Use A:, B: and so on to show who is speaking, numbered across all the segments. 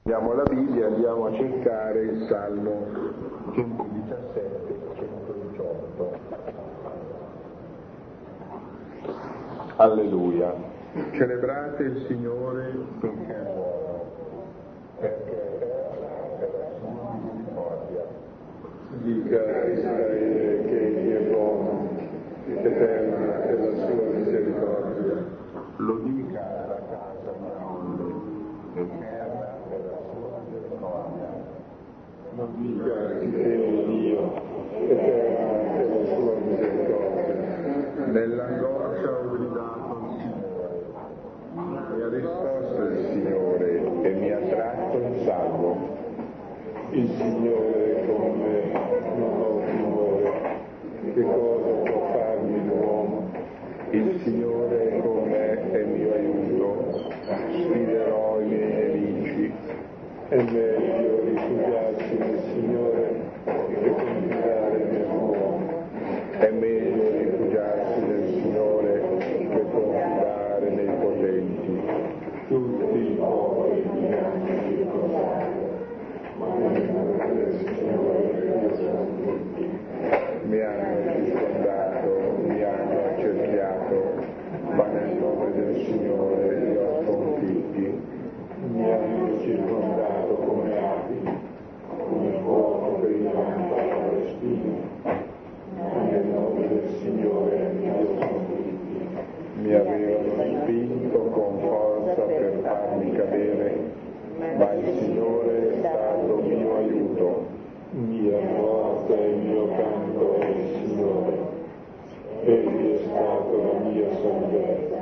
A: Andiamo alla Bibbia, andiamo a cercare il Salmo 117 e 118. Alleluia. Celebrate il Signore perché è buono, perché è la sua misericordia.
B: Dica a Israele che egli è buono, eterna è la sua misericordia.
A: Lo dica alla casa di Aonde, eterna è la sua misericordia.
B: Lo dica chi teme Dio, eterna è la sua misericordia.
A: Nell'angoscia ho gridato al Signore, mi ha risposto il Signore e mi ha tratto in salvo.
B: Il Signore è con me, non ho timore. Che cosa può farmi l'uomo?
A: Il Signore è con me e mio aiuto, sfiderò i miei nemici.
B: È meglio rifugiarsi nel Signore che confidare nell'uomo.
A: È meglio rifugiarsi nel Signore che confidare nei potenti.
B: Tutti i popoli mi hanno circondato, ma nel nome del Signore io sono tutti.
A: Mi hanno circondato, mi hanno accerchiato, ma nel nome del Signore li ho sconfitti.
B: Mi hanno circondato come api, come fuoco brillante tra le spine, ma nel nome del Signore li ho sconfitti.
A: Mi avevano spinto con forza per farmi cadere, ma il Signore è stato mio aiuto.
B: Mia forza e il mio canto è il Signore, egli è stato la mia salvezza.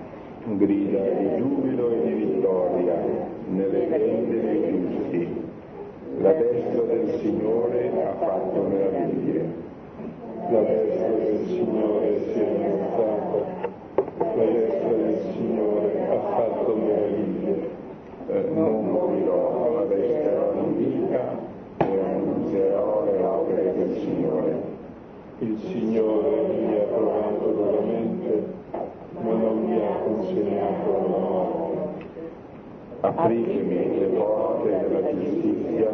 A: Grida di giubilo e di vittoria nelle tende dei giusti. La destra del Signore ha fatto meraviglie.
B: La destra del Signore si è innalzata, la destra del Signore ha fatto meraviglie.
A: Non morirò, ma resterò in vita e annunzierò le opere del Signore.
B: Il Signore mi ha provato duramente, ma non mi ha consegnato la morte.
A: Apritemi le porte della giustizia,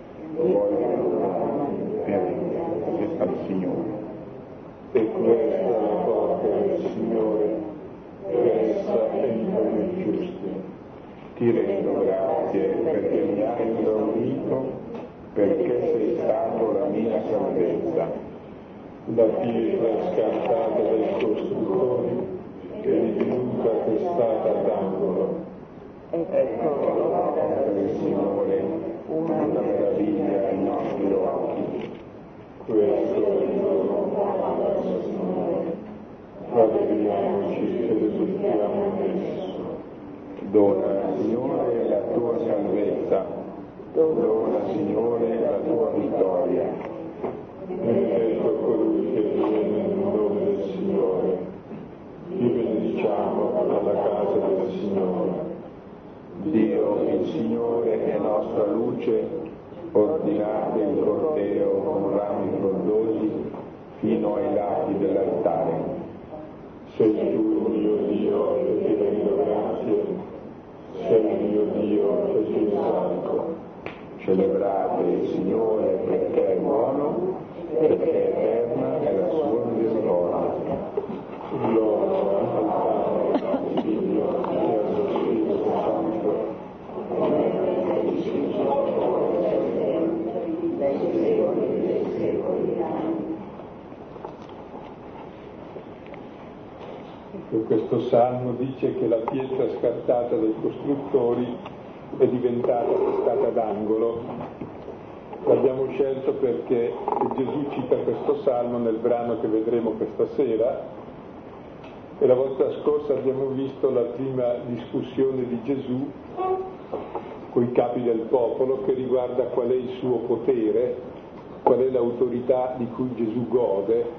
A: voglio che al Signore.
B: E questa è la porta del Signore, essa entra nei giusti.
A: Ti rendo grazie perché mi hai esaudito, perché sei stato la mia salvezza.
B: La pietra scartata dai costruttori è divenuta testata d'angolo.
A: Ecco l'opera del Signore, una meraviglia ai nostri occhi.
B: Questo è il giorno del Signore. Rallegriamoci ed esultiamo in esso.
A: Dona, Signore, la tua salvezza, dona, Signore, la tua vittoria.
B: Benedetto colui che viene nel nome del Signore. Vi benediciamo alla casa del Signore.
A: Dio, il Signore è nostra luce, ordinate il corteo con rami frondosi fino ai lati dell'altare.
B: Sei tu il mio Dio e ti rendo grazie. Sei il mio Dio e ti esalto.
A: Celebrate il Signore perché è buono, perché eterna è la sua misericordia.
B: Gloria al Padre, al Figlio e allo Spirito Santo. Questo salmo dice che la pietra scartata dai costruttori è diventata testata d'angolo. L'abbiamo scelto perché Gesù cita questo salmo nel brano che vedremo questa sera, e la volta scorsa abbiamo visto la prima discussione di Gesù con i capi del popolo che riguarda qual è il suo potere, qual è l'autorità di cui Gesù gode.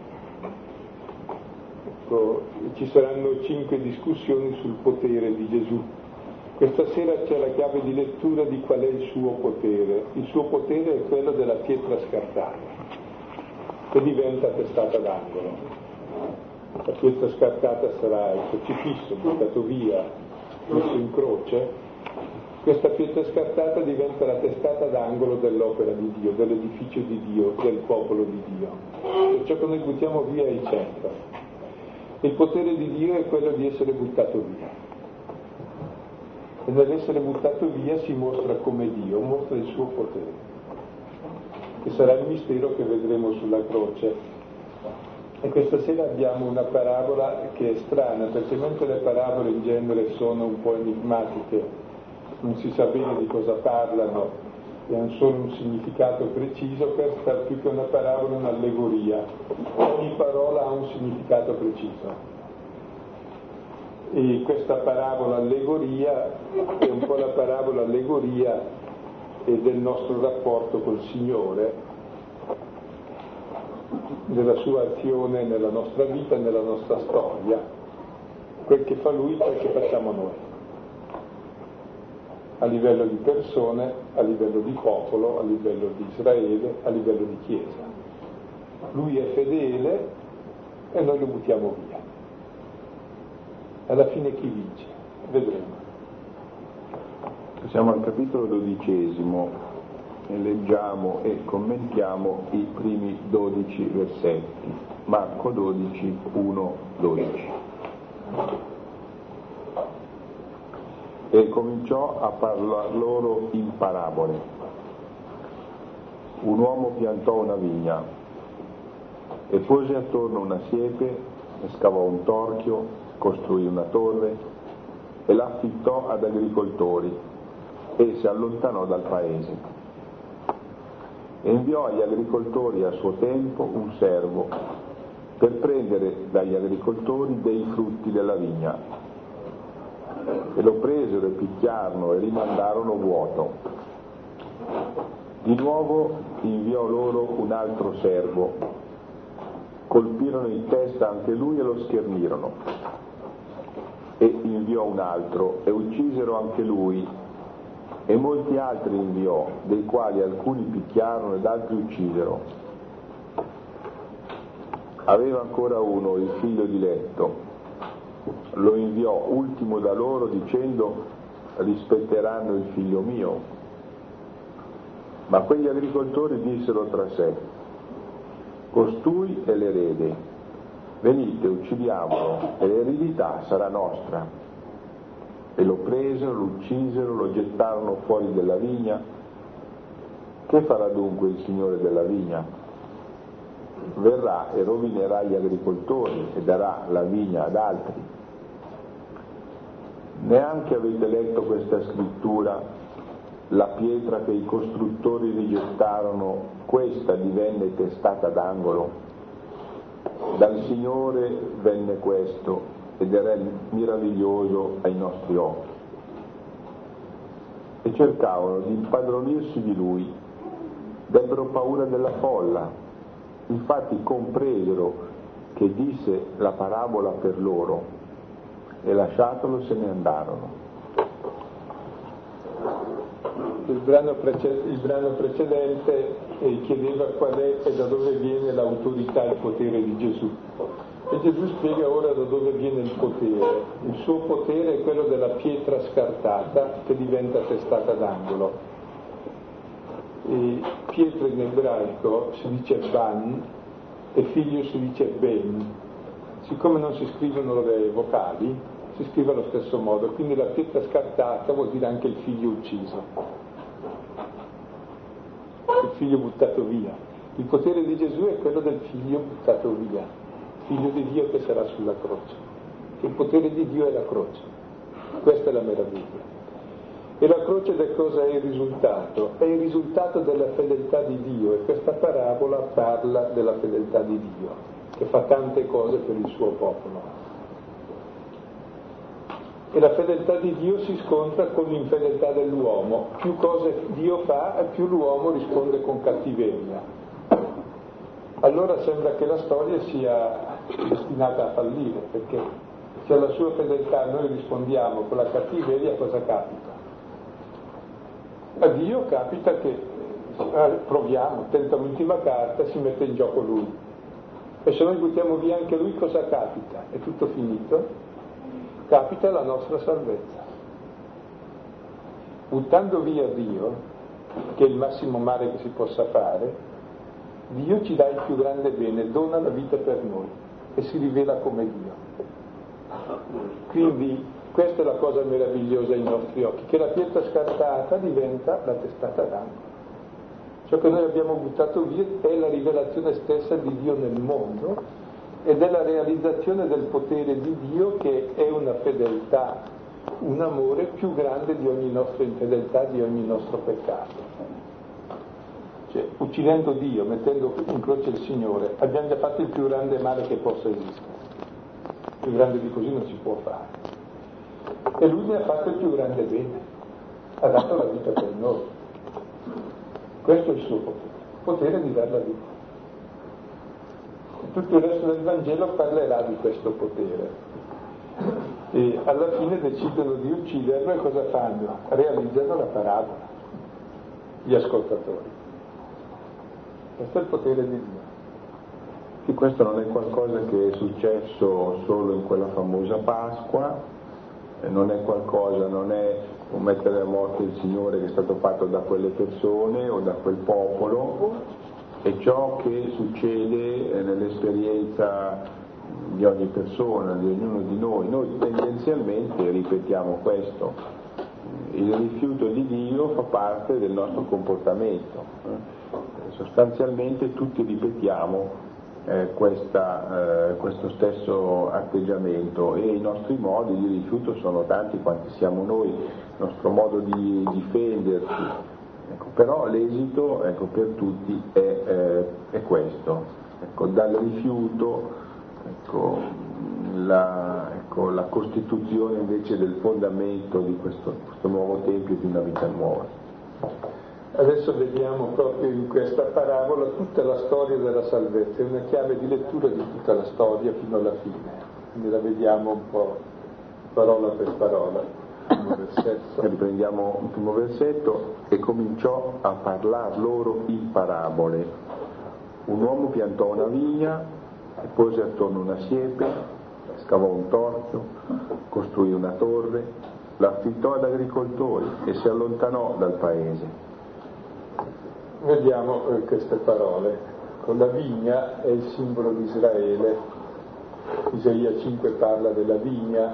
B: Ci saranno 5 discussioni sul potere di Gesù. Questa sera c'è la chiave di lettura di qual è il suo potere. Il suo potere è quello della pietra scartata, che diventa testata d'angolo. La pietra scartata sarà il crocifisso, buttato via, messo in croce, Questa pietra scartata diventa la testata d'angolo dell'opera di Dio, dell'edificio di Dio, del popolo di Dio. Perciò che noi buttiamo via è il centro. Il potere di Dio è quello di essere buttato via. E nell'essere buttato via si mostra come Dio, mostra il suo potere, che sarà il mistero che vedremo sulla croce. E questa sera abbiamo una parabola che è strana, perché mentre le parabole in genere sono un po' enigmatiche, non si sa bene di cosa parlano e hanno solo un significato preciso, questa più che una parabola è un'allegoria. Ogni parola ha un significato preciso. E questa parabola allegoria è un po' la parabola allegoria del nostro rapporto col Signore, della sua azione nella nostra vita, nella nostra storia, quel che fa Lui, quel che facciamo noi, a livello di persone, a livello di popolo, a livello di Israele, a livello di Chiesa. Lui è fedele e noi lo buttiamo via. Alla fine chi vince? Vedremo.
A: Siamo al capitolo 12 e leggiamo e commentiamo i primi 12 versetti. Marco 12, 1, 12. E cominciò a parlar loro in parabole. Un uomo piantò una vigna e pose attorno una siepe, e scavò un torchio, costruì una torre e l'affittò ad agricoltori e si allontanò dal paese. E inviò agli agricoltori a suo tempo un servo per prendere dagli agricoltori dei frutti della vigna. E lo presero e picchiarono e rimandarono vuoto. Di nuovo inviò loro un altro servo, colpirono in testa anche lui e lo schernirono. E inviò un altro e uccisero anche lui, e molti altri inviò, dei quali alcuni picchiarono ed altri uccisero. Aveva ancora uno, il figlio diletto. Lo inviò ultimo da loro dicendo: rispetteranno il figlio mio. Ma quegli agricoltori dissero tra sé: costui è l'erede, venite, uccidiamolo e l'eredità sarà nostra. E lo presero, lo uccisero, lo gettarono fuori della vigna. Che farà dunque il Signore della vigna? Verrà e rovinerà gli agricoltori e darà la vigna ad altri. Neanche avete letto questa scrittura: la pietra che i costruttori rigettarono, questa divenne testata d'angolo. Dal Signore venne questo ed era meraviglioso ai nostri occhi. E cercavano di impadronirsi di lui, ebbero paura della folla, infatti compresero che disse la parabola per loro, e lasciatolo se ne andarono.
B: Il brano precedente chiedeva qual è e da dove viene l'autorità e il potere di Gesù. E Gesù spiega ora da dove viene il potere. Il suo potere è quello della pietra scartata che diventa testata d'angolo. E pietra in ebraico si dice ban e figlio si dice ben. Siccome non si scrivono le vocali, si scrive allo stesso modo, quindi la pietra scartata vuol dire anche il figlio ucciso, il figlio buttato via. Il potere di Gesù è quello del figlio buttato via, figlio di Dio che sarà sulla croce. Il potere di Dio è la croce, questa è la meraviglia. E la croce da cosa è il risultato? È il risultato della fedeltà di Dio, e questa parabola parla della fedeltà di Dio, che fa tante cose per il suo popolo. E la fedeltà di Dio si scontra con l'infedeltà dell'uomo. Più cose Dio fa, più l'uomo risponde con cattiveria. Allora sembra che la storia sia destinata a fallire, perché se alla sua fedeltà noi rispondiamo con la cattiveria, cosa capita? A Dio capita che proviamo, tenta l'ultima carta, si mette in gioco lui. E se noi buttiamo via anche lui, cosa capita? È tutto finito? Capita la nostra salvezza. buttando via Dio, che è il massimo male che si possa fare, Dio ci dà il più grande bene, dona la vita per noi e si rivela come Dio. Quindi questa è la cosa meravigliosa ai nostri occhi, che la pietra scartata diventa la testata d'angolo. Ciò che noi abbiamo buttato via è la rivelazione stessa di Dio nel mondo ed è la realizzazione del potere di Dio, che è una fedeltà, un amore più grande di ogni nostra infedeltà, di ogni nostro peccato. Cioè, uccidendo Dio, mettendo in croce il Signore, abbiamo già fatto il più grande male che possa esistere. Più grande di così non si può fare. E Lui ne ha fatto il più grande bene, ha dato la vita per noi. Questo è il suo potere di dare la vita. E tutto il resto del Vangelo parlerà di questo potere. E alla fine decidono di ucciderlo e cosa fanno? Realizzano la parabola, gli ascoltatori. Questo è il potere di Dio.
A: Sì, questo non è qualcosa che è successo solo in quella famosa Pasqua, non è qualcosa, non è un mettere a morte il Signore che è stato fatto da quelle persone o da quel popolo, è ciò che succede nell'esperienza di ogni persona, di ognuno di noi. Noi tendenzialmente ripetiamo questo, il rifiuto di Dio fa parte del nostro comportamento, sostanzialmente tutti ripetiamo questo stesso atteggiamento, e i nostri modi di rifiuto sono tanti quanti siamo noi, il nostro modo di difenderci, però l'esito per tutti è questo, dal rifiuto la costituzione invece del fondamento di questo nuovo tempio, di una vita nuova.
B: Adesso vediamo proprio in questa parabola tutta la storia della salvezza, è una chiave di lettura di tutta la storia fino alla fine, quindi la vediamo un po' parola per parola.
A: Riprendiamo il primo versetto: e cominciò a parlar loro in parabole. Un uomo piantò una vigna e pose attorno una siepe, scavò un torchio, costruì una torre, l'affittò ad agricoltori e si allontanò dal paese.
B: Vediamo queste parole. Con la vigna è il simbolo di Israele. Isaia 5 parla della vigna,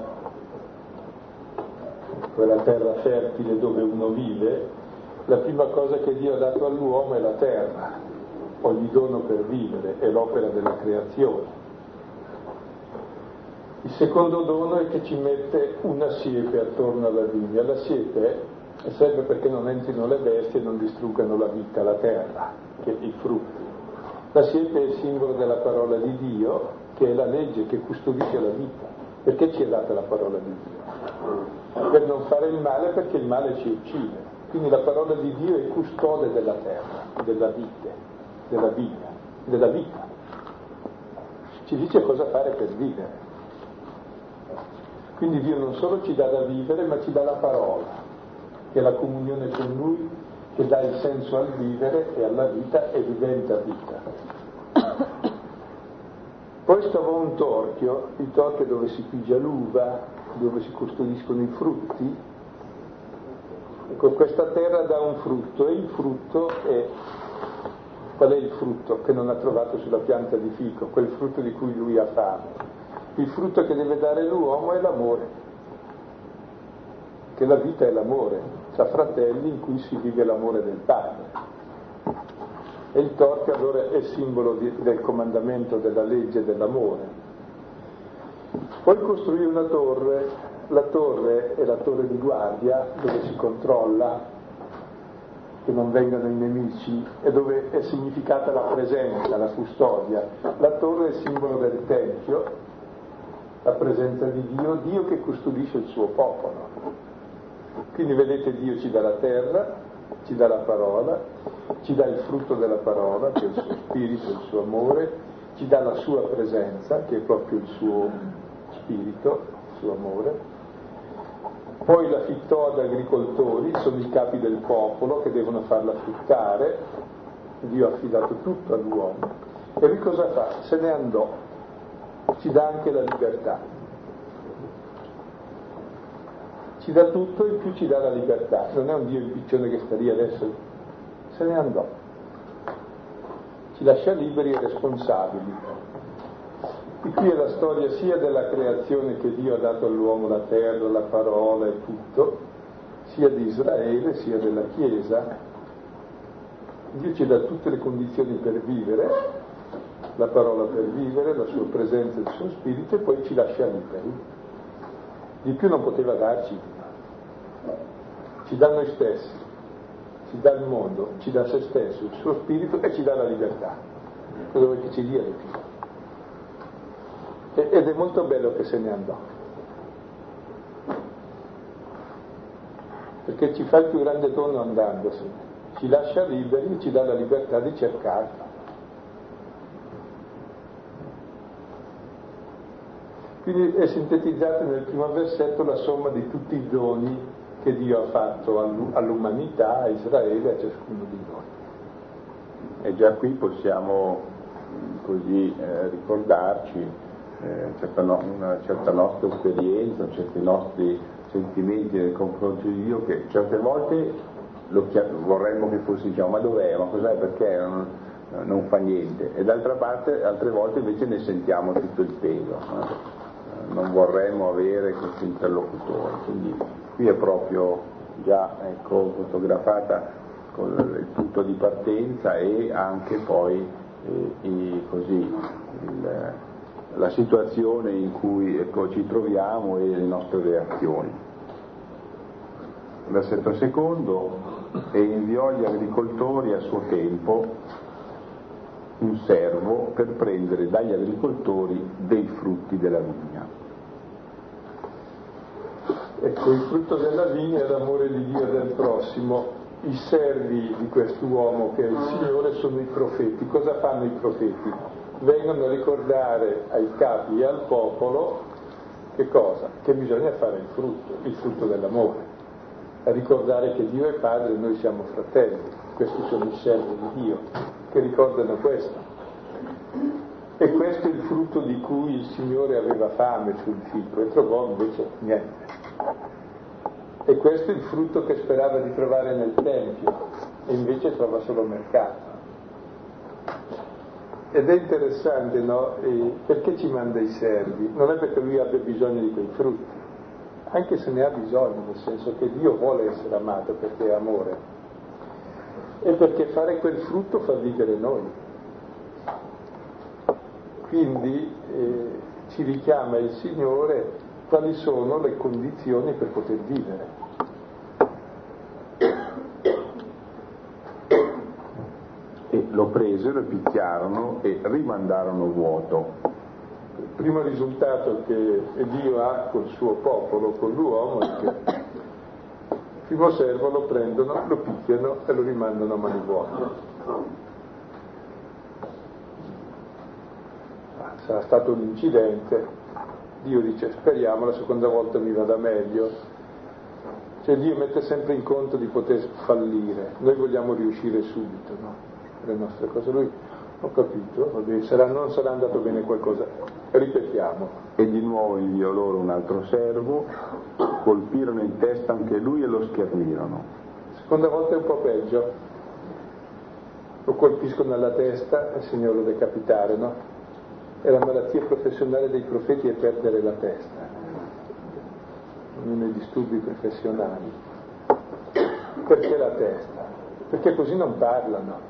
B: quella terra fertile dove uno vive. La prima cosa che Dio ha dato all'uomo è la terra, ogni dono per vivere, è l'opera della creazione. Il secondo dono è che ci mette una siepe attorno alla vigna. La siepe serve perché non entrino le bestie e non distruggano la vita, la terra, che è i frutti. La siepe è il simbolo della parola di Dio, che è la legge che custodisce la vita. Perché ci è data la parola di Dio? Per non fare il male, perché il male ci uccide. Quindi la parola di Dio è custode della terra, della vite, della vigna, della vita. Ci dice cosa fare per vivere. Quindi Dio non solo ci dà da vivere, ma ci dà la parola, che è la comunione con Lui, che dà il senso al vivere e alla vita e diventa vita. Poi scavò un torchio, il torchio dove si pigia l'uva, dove si custodiscono i frutti. Ecco, questa terra dà un frutto, e il frutto è... Qual è il frutto che non ha trovato sulla pianta di fico? Quel frutto di cui lui ha fame. Il frutto che deve dare l'uomo è l'amore, che la vita è l'amore, tra fratelli in cui si vive l'amore del Padre. E il torchio allora è simbolo del comandamento, della legge dell'amore. Poi costruì una torre, la torre è la torre di guardia, dove si controlla che non vengano i nemici, e dove è significata la presenza, la custodia. La torre è simbolo del Tempio, la presenza di Dio, Dio che custodisce il suo popolo. Quindi vedete, Dio ci dà la terra, ci dà la parola, ci dà il frutto della parola, che è il suo spirito, il suo amore, ci dà la sua presenza, che è proprio il suo spirito, il suo amore. Poi l'affittò ad agricoltori, sono i capi del popolo che devono farla fruttare. Dio ha affidato tutto all'uomo. E lui cosa fa? Se ne andò. Ci dà anche la libertà. ci dà tutto e in più ci dà la libertà. Non è un Dio impiccione che sta lì adesso, se ne andò. Ci lascia liberi e responsabili. E qui è la storia sia della creazione che Dio ha dato all'uomo, la terra, la parola e tutto, sia di Israele, sia della Chiesa. Dio ci dà tutte le condizioni per vivere, la parola per vivere, la sua presenza e il suo spirito, e poi ci lascia liberi. Di più non poteva darci. Ci dà noi stessi, ci dà il mondo, ci dà se stesso, il suo spirito e ci dà la libertà. Cosa vuoi che ci dia di più? Ed è molto bello che se ne andò, perché ci fa il più grande dono andandosene, ci lascia liberi e ci dà la libertà di cercarlo. Quindi è sintetizzata nel primo versetto la somma di tutti i doni che Dio ha fatto all'umanità, a Israele, a ciascuno di noi.
A: E già qui possiamo così ricordarci una certa nostra esperienza, certi nostri sentimenti nei confronti di Dio, che certe volte vorremmo che fosse, diciamo, ma dov'è, ma cos'è, perché non fa niente, e d'altra parte altre volte invece ne sentiamo tutto il peso, non vorremmo avere questo interlocutore. Quindi qui è proprio già fotografata con il punto di partenza e anche poi la situazione in cui ci troviamo e le nostre reazioni. Versetto secondo: e inviò gli agricoltori a suo tempo un servo per prendere dagli agricoltori dei frutti della vigna.
B: Ecco, il frutto della vigna è l'amore di Dio e del prossimo. I servi di quest'uomo che è il Signore sono i profeti. Cosa fanno i profeti? Vengono a ricordare ai capi e al popolo che cosa? Che bisogna fare il frutto dell'amore, a ricordare che Dio è Padre e noi siamo fratelli. Questi sono i servi di Dio che ricordano questo, e questo è il frutto di cui il Signore aveva fame sul fico e trovò invece niente, e questo è il frutto che sperava di trovare nel Tempio e invece trova solo mercato. Ed è interessante, no? Perché ci manda i servi? Non è perché lui abbia bisogno di quei frutti, anche se ne ha bisogno, nel senso che Dio vuole essere amato perché è amore, e perché fare quel frutto fa vivere noi. Quindi ci richiama il Signore quali sono le condizioni per poter vivere.
A: E lo presero e picchiarono e rimandarono vuoto.
B: Il primo risultato che Dio ha col suo popolo, con l'uomo, è che il primo servo lo prendono, lo picchiano e lo rimandano a mani vuote. Sarà stato un incidente, Dio dice speriamo la seconda volta mi vada meglio. Cioè Dio mette sempre in conto di poter fallire, noi vogliamo riuscire subito, no? Le nostre cose. Lui, ho capito, non sarà andato bene qualcosa, ripetiamo.
A: E di nuovo inviò loro un altro servo, colpirono in testa anche lui e lo schernirono.
B: Seconda volta è un po' peggio, lo colpiscono alla testa e il Signore lo decapitare, no? E la malattia professionale dei profeti è perdere la testa, non nei disturbi professionali. Perché la testa? Perché così non parlano.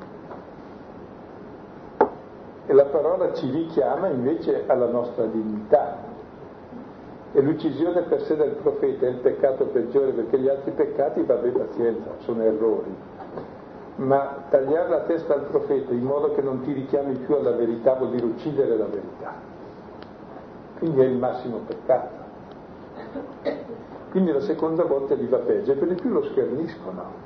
B: E la parola ci richiama invece alla nostra dignità. E l'uccisione per sé del profeta è il peccato peggiore, perché gli altri peccati, vabbè, pazienza, sono errori. Ma tagliare la testa al profeta in modo che non ti richiami più alla verità vuol dire uccidere la verità. Quindi è il massimo peccato. Quindi la seconda volta gli va peggio e per di più lo scherniscono.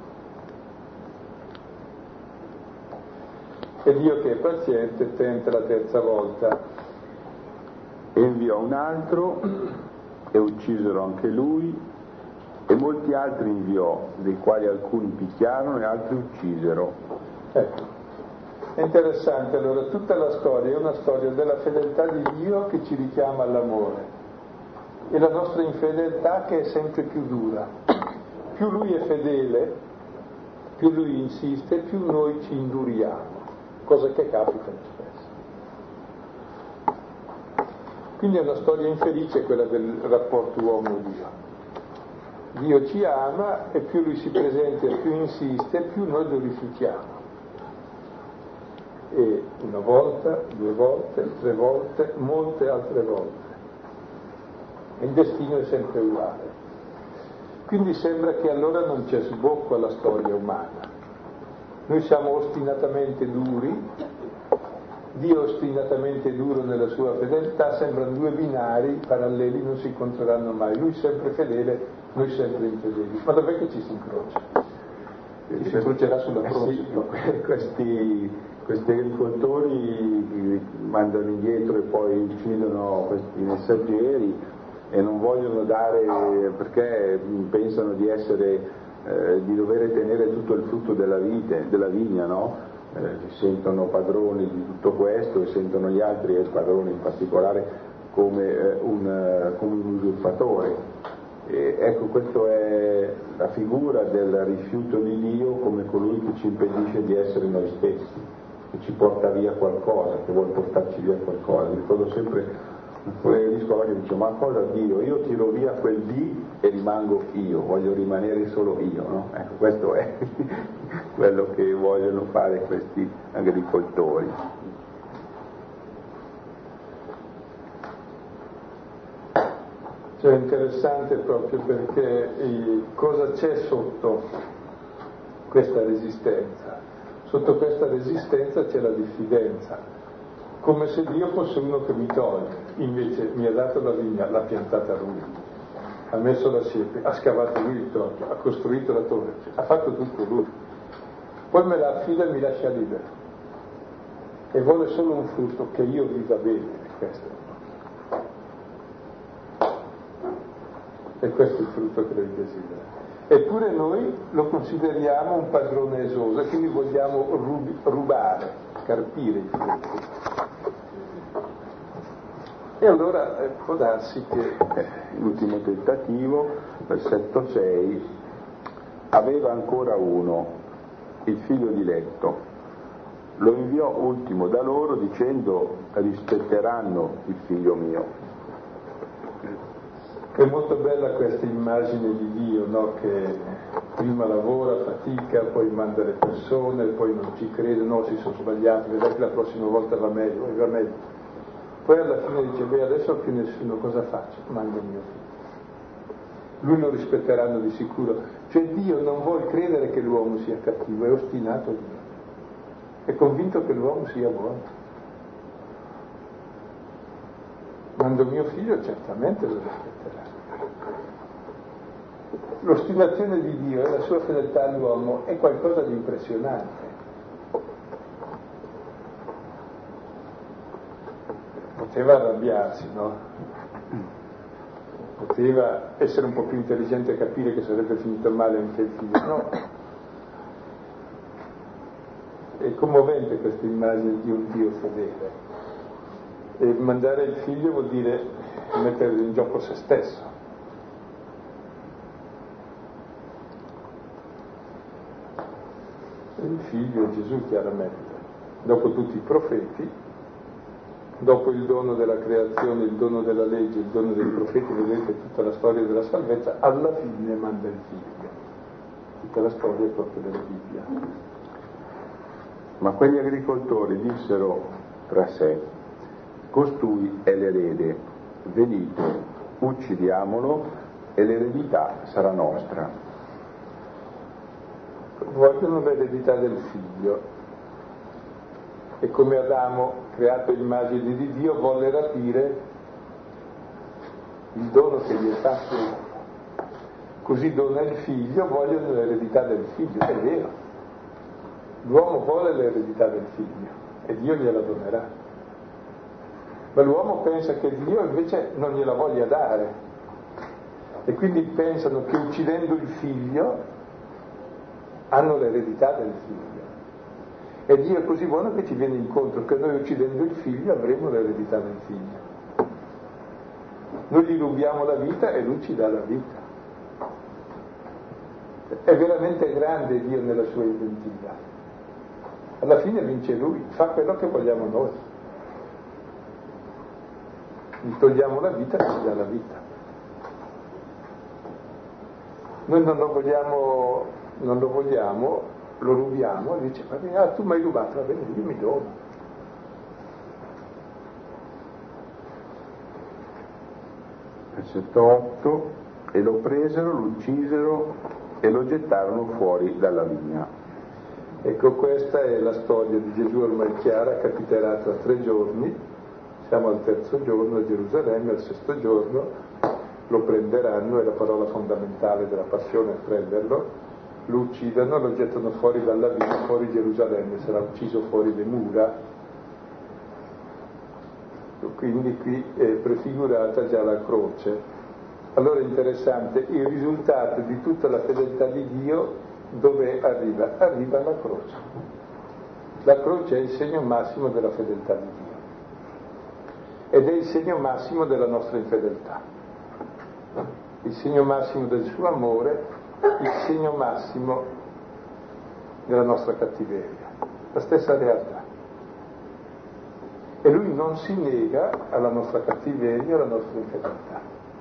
B: E Dio che è paziente tenta la terza volta.
A: E inviò un altro e uccisero anche lui, e molti altri inviò, dei quali alcuni picchiarono e altri uccisero.
B: Ecco, è interessante, allora tutta la storia è una storia della fedeltà di Dio che ci richiama all'amore, e la nostra infedeltà che è sempre più dura. Più lui è fedele, più lui insiste, più noi ci induriamo, cosa che capita spesso. Quindi è una storia infelice quella del rapporto uomo-Dio. Dio ci ama e più lui si presenta e più insiste, più noi lo rifiutiamo. E una volta, 2 volte, 3 volte, molte altre volte. E il destino è sempre uguale. Quindi sembra che allora non c'è sbocco alla storia umana. Noi siamo ostinatamente duri, Dio ostinatamente duro nella sua fedeltà, sembrano 2 binari paralleli, non si incontreranno mai. Lui sempre fedele, noi sempre infedeli. Ma dov'è che ci si incrocia? Ci si incrocerà sulla croce.
C: Questi agricoltori mandano indietro e poi uccidono questi messaggeri e non vogliono dare, perché pensano di dover tenere tutto il frutto della vigna, no? Si sentono padroni di tutto questo e sentono gli altri, e il padrone in particolare, come un usurpatore. Ecco, questa è la figura del rifiuto di Dio come colui che ci impedisce di essere noi stessi, che ci porta via qualcosa, che vuole portarci via qualcosa. Mi ricordo sempre un disco che dice: ma cosa Dio? Io tiro via quel di e rimango io, voglio rimanere solo io, no? Ecco, questo è quello che vogliono fare questi agricoltori.
B: Cioè è interessante proprio perché cosa c'è sotto questa resistenza? Sotto questa resistenza c'è la diffidenza, come se Dio fosse uno che mi toglie, invece mi ha dato la vigna, l'ha piantata lui, ha messo la siepe, ha scavato lui il torchio, ha costruito la torre, ha fatto tutto lui, poi me la affida e mi lascia libero e vuole solo un frutto, che io viva bene, questo. E questo è il frutto che lui desidera. Eppure noi lo consideriamo un padrone esoso e quindi vogliamo rubare, carpire i frutti. E allora può darsi che
C: l'ultimo tentativo, versetto 6, aveva ancora uno, il figlio diletto. Lo inviò ultimo da loro dicendo: rispetteranno il figlio mio.
B: È molto bella questa immagine di Dio, no? Che prima lavora, fatica, poi manda le persone, poi non ci crede, no, si sono sbagliati, vedrai che la prossima volta va meglio, va meglio. Poi alla fine dice: beh, adesso più nessuno, cosa faccio? Mando mio figlio. Lui lo rispetteranno di sicuro. Cioè Dio non vuole credere che l'uomo sia cattivo, è ostinato Dio. È convinto che l'uomo sia buono. Mando mio figlio, certamente lo rispetterà. L'ostinazione di Dio e la sua fedeltà all'uomo è qualcosa di impressionante. Poteva arrabbiarsi, no? Poteva essere un po' più intelligente e capire che sarebbe finito male anche il figlio, no? È commovente questa immagine di un Dio fedele. E mandare il figlio vuol dire mettere in gioco se stesso. E il figlio è Gesù, chiaramente. Dopo tutti i profeti, dopo il dono della creazione, il dono della legge, il dono dei profeti, vedete tutta la storia della salvezza, alla fine manda il figlio. Tutta la storia è proprio della Bibbia.
C: Ma quegli agricoltori dissero tra sé: costui è l'erede, venite, uccidiamolo e l'eredità sarà nostra.
B: Vogliono l'eredità del figlio e come Adamo, creato immagine di Dio, volle rapire il dono che gli è stato. Così dona il figlio, vogliono l'eredità del figlio, è vero. L'uomo vuole l'eredità del figlio e Dio gliela donerà. Ma l'uomo pensa che Dio invece non gliela voglia dare e quindi pensano che uccidendo il figlio hanno l'eredità del figlio. E Dio è così buono che ci viene incontro, che noi uccidendo il figlio avremo l'eredità del figlio. Noi gli rubiamo la vita e lui ci dà la vita. È veramente grande Dio nella sua inventiva. Alla fine vince lui, fa quello che vogliamo noi. Gli togliamo la vita e ci dà la vita. Noi non lo vogliamo, lo rubiamo e dice, va bene, tu mi hai rubato, va bene, io mi dono.
C: Versetto 8, e lo presero, lo uccisero e lo gettarono fuori dalla vigna.
B: Ecco, questa è la storia di Gesù ormai chiara, capiterà tra 3 giorni, siamo al 3° giorno a Gerusalemme, al 6° giorno lo prenderanno, è la parola fondamentale della passione, prenderlo, lo uccidono, lo gettano fuori dalla vigna, fuori Gerusalemme, sarà ucciso fuori le mura. Quindi qui è prefigurata già la croce. Allora è interessante, il risultato di tutta la fedeltà di Dio dove arriva? Arriva alla croce. La croce è il segno massimo della fedeltà di Dio ed è il segno massimo della nostra infedeltà, il segno massimo del suo amore, il segno massimo della nostra cattiveria, la stessa realtà. E lui non si nega alla nostra cattiveria, alla nostra infedeltà.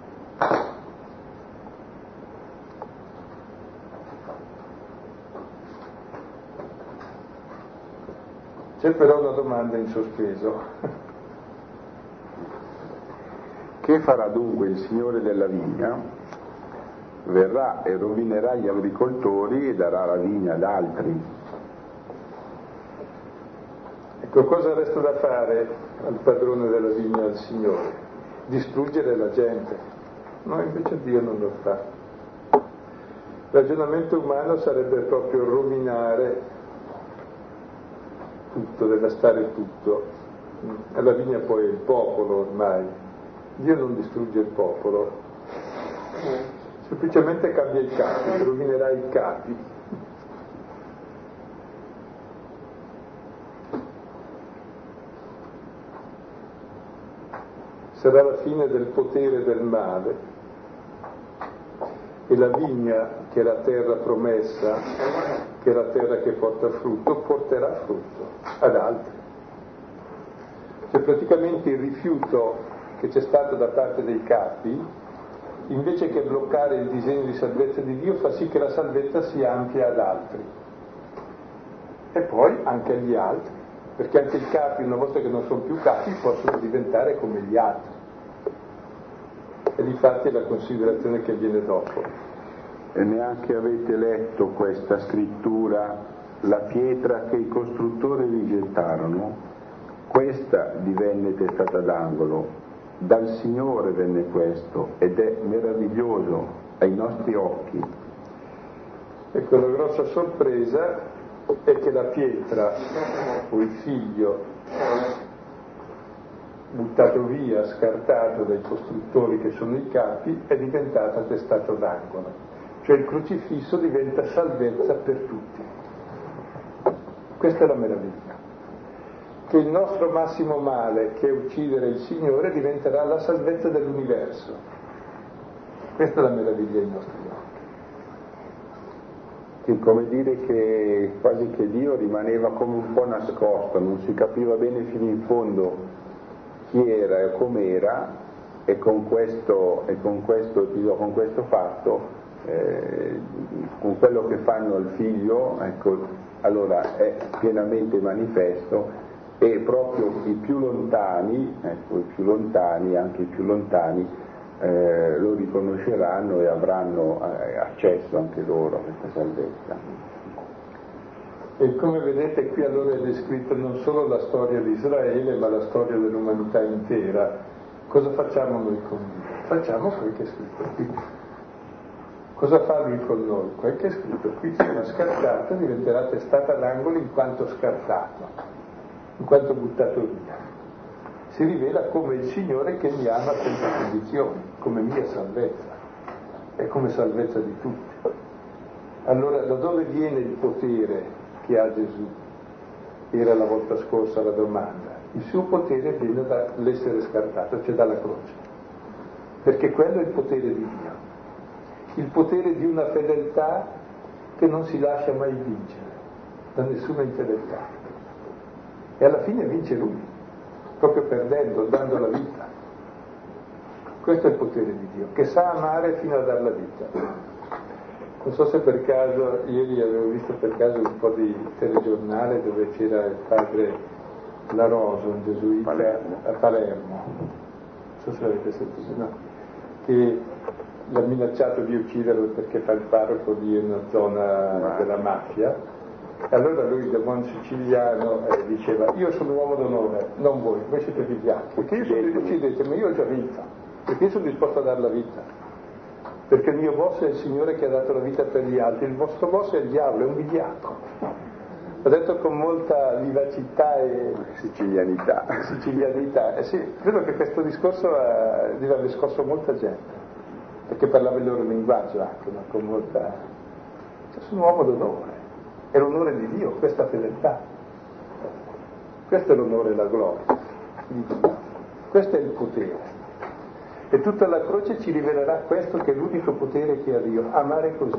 B: C'è però una domanda in sospeso.
C: Che farà dunque il Signore della vigna? Verrà e rovinerà gli agricoltori e darà la vigna ad altri.
B: Ecco, cosa resta da fare al padrone della vigna, al Signore? Distruggere la gente. No, invece Dio non lo fa. Il ragionamento umano sarebbe proprio rovinare tutto, devastare tutto. E la vigna poi è il popolo ormai. Dio non distrugge il popolo, semplicemente cambia i capi, rovinerà i capi. Sarà la fine del potere del male e la vigna, che è la terra promessa, che è la terra che porta frutto, porterà frutto ad altri. Cioè praticamente il rifiuto che c'è stato da parte dei capi, invece che bloccare il disegno di salvezza di Dio, fa sì che la salvezza si amplia ad altri e poi anche agli altri, perché anche i capi, una volta che non sono più capi, possono diventare come gli altri. E difatti è la considerazione che viene dopo.
C: E neanche avete letto questa scrittura, la pietra che i costruttori rigettarono, questa divenne testata d'angolo. Dal Signore venne questo ed è meraviglioso ai nostri occhi.
B: Ecco, la grossa sorpresa è che la pietra o il figlio buttato via, scartato dai costruttori che sono i capi, è diventata testata d'angolo. Cioè il crocifisso diventa salvezza per tutti. Questa è la meraviglia. Che il nostro massimo male, che è uccidere il Signore, diventerà la salvezza dell'universo. Questa è la meraviglia dei nostri occhi.
C: Che come dire che quasi che Dio rimaneva come un po' nascosto, non si capiva bene fino in fondo chi era e com'era, e con questo episodio, con questo fatto, con quello che fanno al figlio, ecco, allora è pienamente manifesto. E proprio i più lontani, ecco, anche i più lontani, lo riconosceranno e avranno accesso anche loro a questa salvezza.
B: E come vedete qui allora è descritta non solo la storia di Israele, ma la storia dell'umanità intera. Cosa facciamo noi con Dio? Facciamo quel che è scritto qui. Cosa fa Lui con noi? Quel che è scritto qui, se una scartata diventerà testata d'angolo in quanto scartato, in quanto buttato via. Si rivela come il Signore che mi ama senza condizioni, come mia salvezza e come salvezza di tutti. Allora da dove viene il potere che ha Gesù? Era la volta scorsa la domanda. Il suo potere viene dall'essere scartato, cioè dalla croce. perché quello è il potere di Dio, il potere di una fedeltà che non si lascia mai vincere da nessuna infedeltà, e alla fine vince lui, proprio perdendo, dando la vita. Questo è il potere di Dio, che sa amare fino a dar la vita. Non so se per caso, ieri avevo visto per caso un po' di telegiornale dove c'era il padre La Rosa, un gesuita a Palermo, non so se l'avete sentito, no? Che l'ha minacciato di ucciderlo perché fa il parroco di una zona della mafia. Allora lui, da buon siciliano, diceva: io sono un uomo d'onore, non voi siete vigliacchi, perché io sono, uccidete, ma io ho già vinto, perché io sono disposto a dare la vita, perché il mio boss è il Signore che ha dato la vita per gli altri, il vostro boss è il diavolo, è un vigliacco. L'ho detto con molta vivacità e
C: sicilianità.
B: Sì, credo che questo discorso deve aver scosso molta gente, perché parlava il loro linguaggio anche, no? Con molta... sono un uomo d'onore, è l'onore di Dio, questa fedeltà, questo è l'onore e la gloria di Dio, questo è il potere, e tutta la croce ci rivelerà questo, che è l'unico potere che ha Dio, amare così,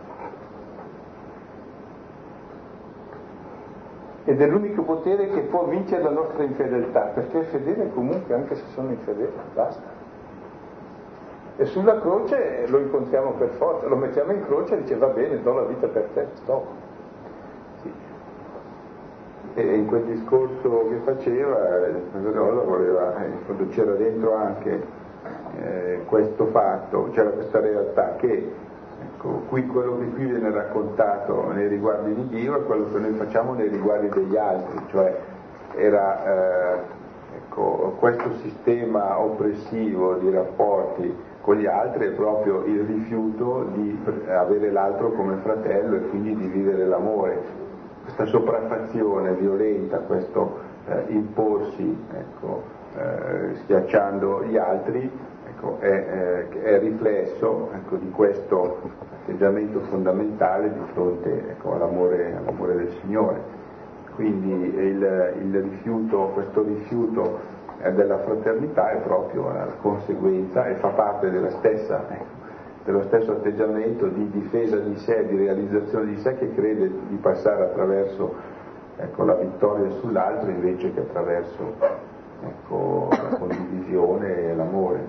B: ed è l'unico potere che può vincere la nostra infedeltà, perché è fedele comunque anche se sono infedele, basta. E sulla croce lo incontriamo per forza, lo mettiamo in croce e dice: va bene, do la vita per te, stop. Sì.
C: E in quel discorso che faceva, il professore voleva, quando c'era dentro anche questo fatto, c'era questa realtà che, ecco, qui quello che qui viene raccontato nei riguardi di Dio è quello che noi facciamo nei riguardi degli altri, cioè era questo sistema oppressivo di rapporti con gli altri è proprio il rifiuto di avere l'altro come fratello e quindi di vivere l'amore. Questa sopraffazione violenta, questo imporsi, schiacciando gli altri, è riflesso di questo atteggiamento fondamentale di fronte all'amore del Signore. Quindi il rifiuto, questo rifiuto della fraternità è proprio la conseguenza e fa parte dello stesso atteggiamento di difesa di sé, di realizzazione di sé, che crede di passare attraverso la vittoria sull'altro invece che attraverso la condivisione e l'amore.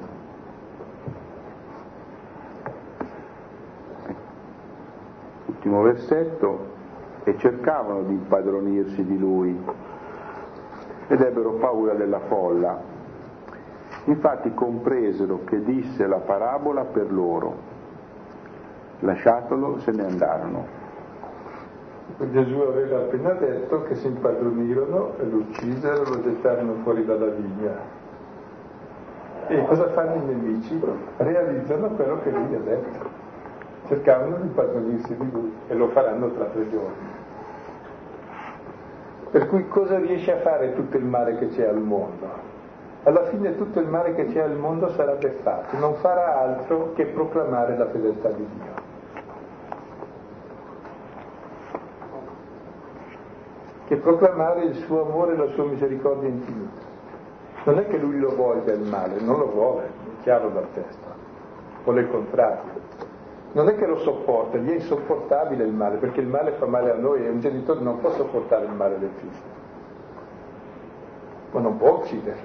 C: Ultimo versetto: e cercavano di impadronirsi di lui ed ebbero paura della folla. Infatti compresero che disse la parabola per loro, lasciatolo, se ne andarono.
B: Gesù aveva appena detto che si impadronirono e lo uccisero, lo gettarono fuori dalla vigna. E cosa fanno i nemici? Realizzano quello che lui ha detto, cercavano di impadronirsi di lui, e lo faranno tra 3 giorni. Per cui cosa riesce a fare tutto il male che c'è al mondo? Alla fine tutto il male che c'è al mondo sarà beffato, non farà altro che proclamare la fedeltà di Dio. Che proclamare il suo amore e la sua misericordia infinita. Non è che lui lo voglia il male, non lo vuole, è chiaro dal testo, vuole il contrario. Non è che lo sopporta, gli è insopportabile il male, perché il male fa male a noi e un genitore non può sopportare il male del figlio, ma non può ucciderlo.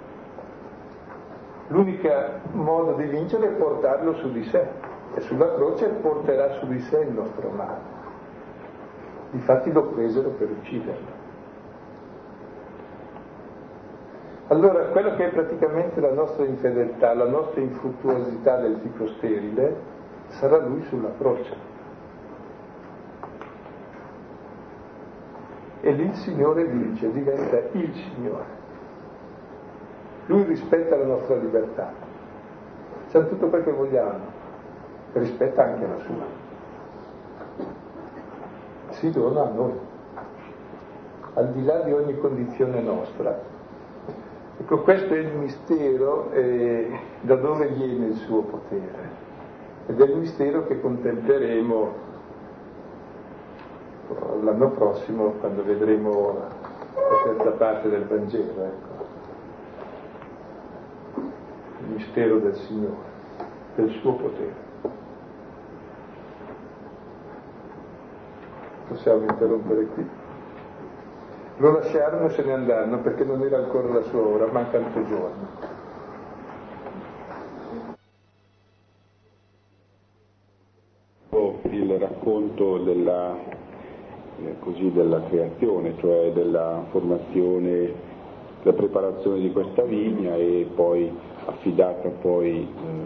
B: L'unico modo di vincere è portarlo su di sé, e sulla croce porterà su di sé il nostro male. Difatti lo presero per ucciderlo. Allora, quello che è praticamente la nostra infedeltà, la nostra infruttuosità del fico sterile, sarà lui sulla croce. E lì il Signore vince, diventa il Signore. Lui rispetta la nostra libertà. C'è tutto quel che vogliamo, rispetta anche la sua. Si dona a noi, al di là di ogni condizione nostra. Ecco, questo è il mistero da dove viene il suo potere. Ed è il mistero che contempleremo l'anno prossimo, quando vedremo la terza parte del Vangelo. Ecco. mistero del Signore, del suo potere. Possiamo interrompere qui? Lo lasciarono e se ne andarono perché non era ancora la sua ora, manca 3 giorni.
A: Il racconto della creazione, cioè della formazione, la preparazione di questa vigna e poi affidata poi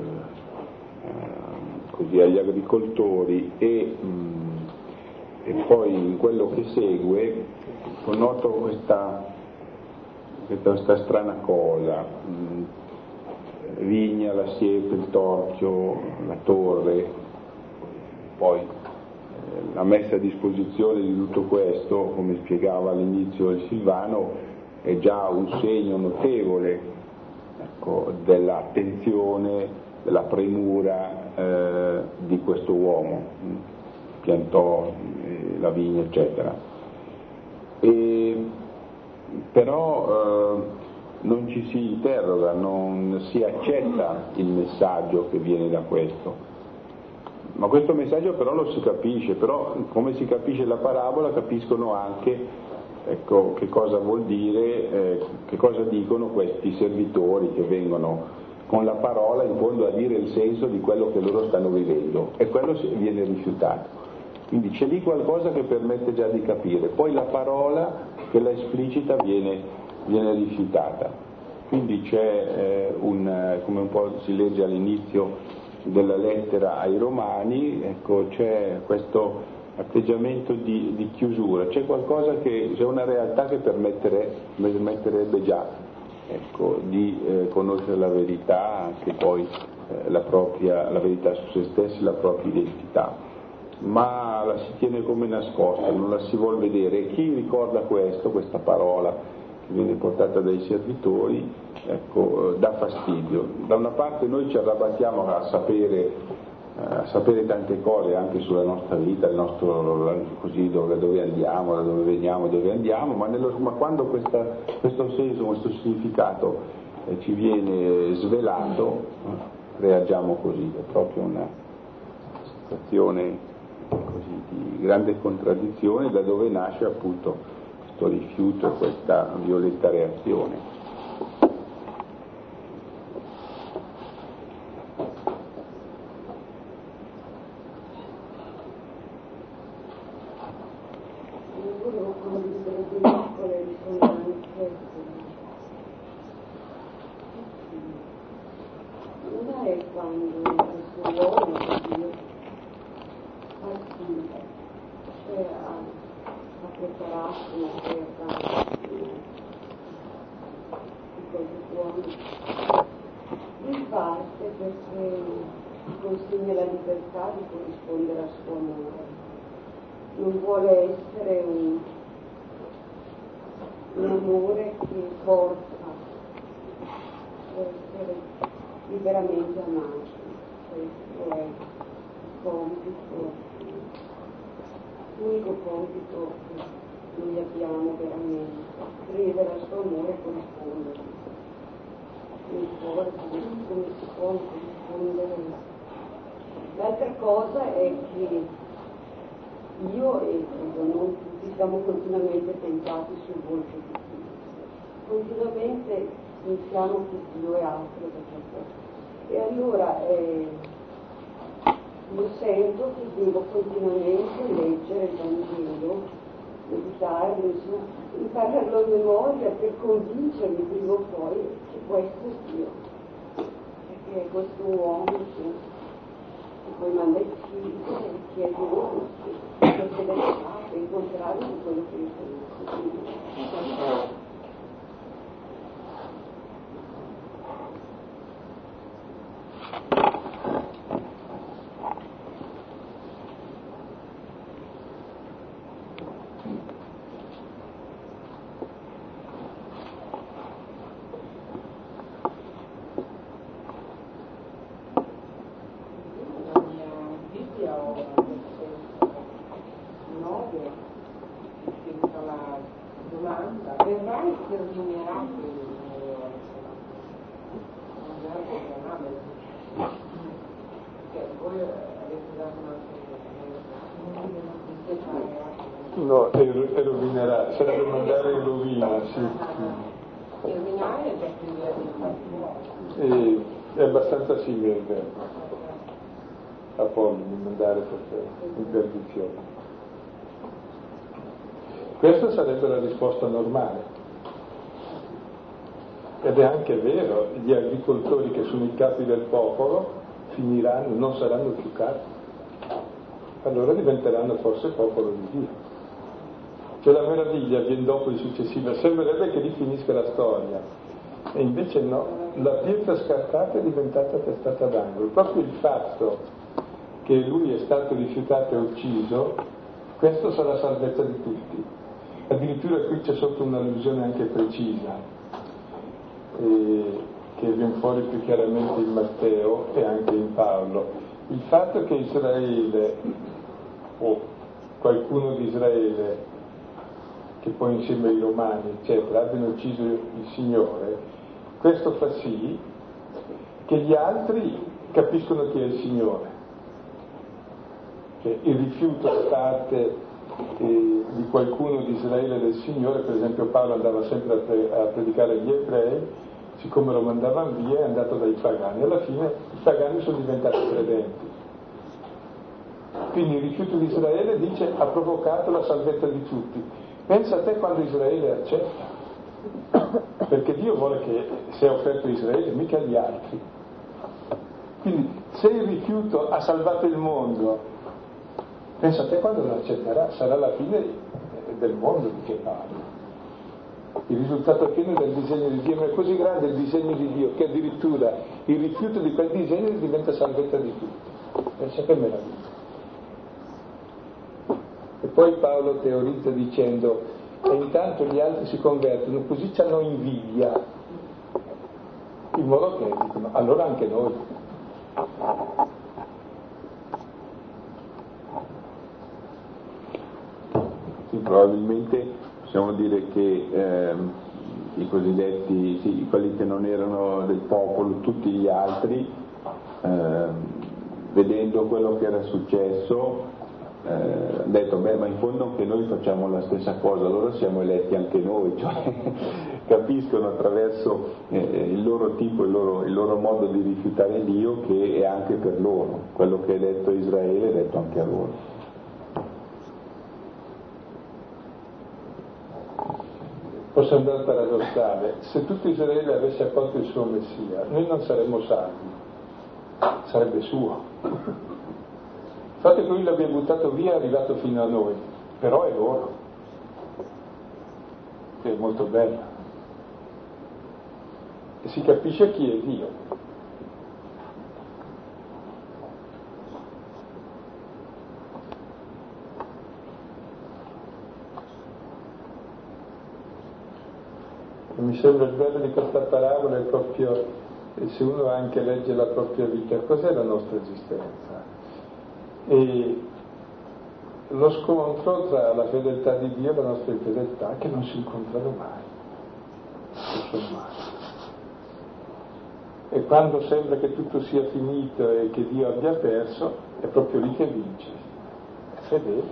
A: così agli agricoltori e poi in quello che segue noto questa strana cosa, vigna, la siepe, il torchio, la torre, poi la messa a disposizione di tutto questo, come spiegava all'inizio il Silvano, è già un segno notevole, ecco, dell'attenzione, della premura di questo uomo, piantò la vigna, eccetera. Però non ci si interroga, non si accetta il messaggio che viene da questo. Ma questo messaggio però lo si capisce, però come si capisce la parabola capiscono anche, ecco, che cosa vuol dire, che cosa dicono questi servitori che vengono con la parola in fondo a dire il senso di quello che loro stanno vivendo, e quello viene rifiutato. Quindi c'è lì qualcosa che permette già di capire, poi la parola che la esplicita viene rifiutata. Quindi c'è come un po' si legge all'inizio della lettera ai Romani, ecco, c'è questo atteggiamento di chiusura, c'è una realtà che permetterebbe già, ecco, di conoscere la verità, anche poi la verità su se stessi, la propria identità, ma la si tiene come nascosta, non la si vuol vedere, e chi ricorda questa parola che viene portata dai servitori, ecco, dà fastidio. Da una parte noi ci arrabattiamo a sapere tante cose anche sulla nostra vita, il nostro, così, dove andiamo, da dove veniamo, dove andiamo, ma quando questo senso, questo significato ci viene svelato, reagiamo così, è proprio una situazione così di grande contraddizione, da dove nasce appunto questo rifiuto e questa violenta reazione.
D: Non vuole essere un amore che forza, vuole essere liberamente amato. Questo è il compito, l'unico compito che noi abbiamo veramente, credere al suo amore e corrispondere. Nel cuore, come si può corrispondere. L'altra cosa è che io e noi tutti siamo continuamente tentati sul volto di Dio, continuamente pensiamo che Dio è altro da ciò. E allora io sento che devo continuamente leggere il Vangelo, meditarlo, insomma, impararlo a memoria per convincermi prima o poi che questo è Dio, perché è questo uomo che poi manda il figlio e chiede loro che deve fare, il contrario di quello che io penso.
B: No, e rovinerà, sarebbe mandare in rovina, sì. È abbastanza simile il verbo, apolli, mandare in perdizione. Questa sarebbe la risposta normale. Ed è anche vero, gli agricoltori che sono i capi del popolo finiranno, non saranno più capi. Allora diventeranno forse popolo di Dio. Cioè la meraviglia viene dopo il successivo, sembrerebbe che lì finisca la storia, e invece no, la pietra scartata è diventata testata d'angolo. Proprio il fatto che lui è stato rifiutato e ucciso, questo sarà la salvezza di tutti. Addirittura qui c'è sotto un'allusione anche precisa, che viene fuori più chiaramente in Matteo e anche in Paolo. Il fatto che Israele, o qualcuno di Israele, che poi insieme ai Romani, eccetera, abbiano ucciso il Signore, questo fa sì che gli altri capiscono chi è il Signore. Che il rifiuto da parte di qualcuno di Israele del Signore, per esempio Paolo andava sempre a predicare agli ebrei, siccome lo mandavano via è andato dai pagani, alla fine i pagani sono diventati credenti. Quindi il rifiuto di Israele, dice, ha provocato la salvezza di tutti. Pensa a te quando Israele accetta, perché Dio vuole che sia offerto a Israele, mica agli altri. Quindi se il rifiuto ha salvato il mondo, pensa a te quando lo accetterà, sarà la fine del mondo, dice Paolo. Il risultato fine del disegno di Dio, ma è così grande il disegno di Dio che addirittura il rifiuto di quel disegno diventa salvezza di tutti. Pensa che meraviglia. E poi Paolo teorizza dicendo, e intanto gli altri si convertono, così c'hanno invidia, in modo che dicono, allora anche noi.
C: Sì, probabilmente possiamo dire che i cosiddetti, sì, quelli che non erano del popolo, tutti gli altri, vedendo quello che era successo, hanno detto, beh, ma in fondo anche noi facciamo la stessa cosa, allora siamo eletti anche noi, cioè capiscono attraverso il loro tipo, il loro modo di rifiutare Dio, che è anche per loro, quello che è detto a Israele è detto anche a loro.
B: Può sembrare paradossale, se tutto Israele avesse accolto il suo Messia, noi non saremmo salvi, sarebbe suo. Il fatto che lui l'abbia buttato via è arrivato fino a noi, però è loro, che è molto bella. E si capisce chi è Dio. E mi sembra il bello di questa parabola è proprio, se uno anche legge la propria vita, cos'è la nostra esistenza? E lo scontro tra la fedeltà di Dio e la nostra infedeltà, che non si incontrano mai, non sono mai. E quando sembra che tutto sia finito e che Dio abbia perso, è proprio lì che vince, è fedele.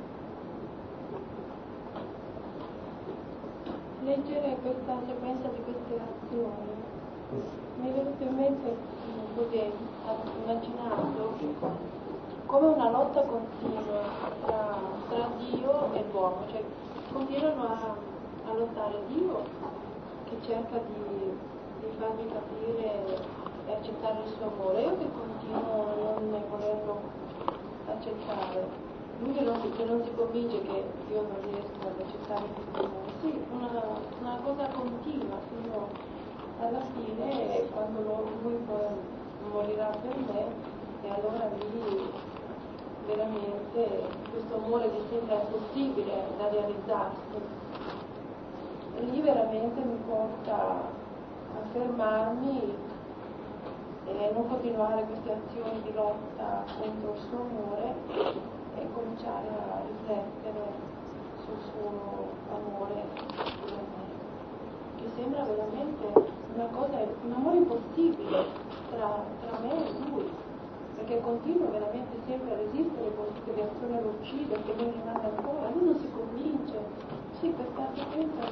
E: Leggere questa sequenza di queste azioni mi è venuto in mente così, immaginando come una lotta continua tra Dio e l'uomo, cioè continuano a lottare Dio che cerca di farmi capire e accettare il suo amore, io che continuo a non volerlo accettare, lui che non si convince che io non riesco ad accettare questo amore, sì, una cosa continua fino alla fine, quando lui poi morirà per me, e allora lì veramente questo amore che sembra impossibile da realizzarsi, e lì veramente mi porta a fermarmi e non continuare queste azioni di lotta contro il suo amore e cominciare a riflettere sul suo amore per me, che sembra veramente una cosa, un amore impossibile tra me e lui, perché perché continua veramente sempre a resistere con tutte le azioni a uccidere, che lui rimane ancora, lui non si convince. Sì, questa frequenza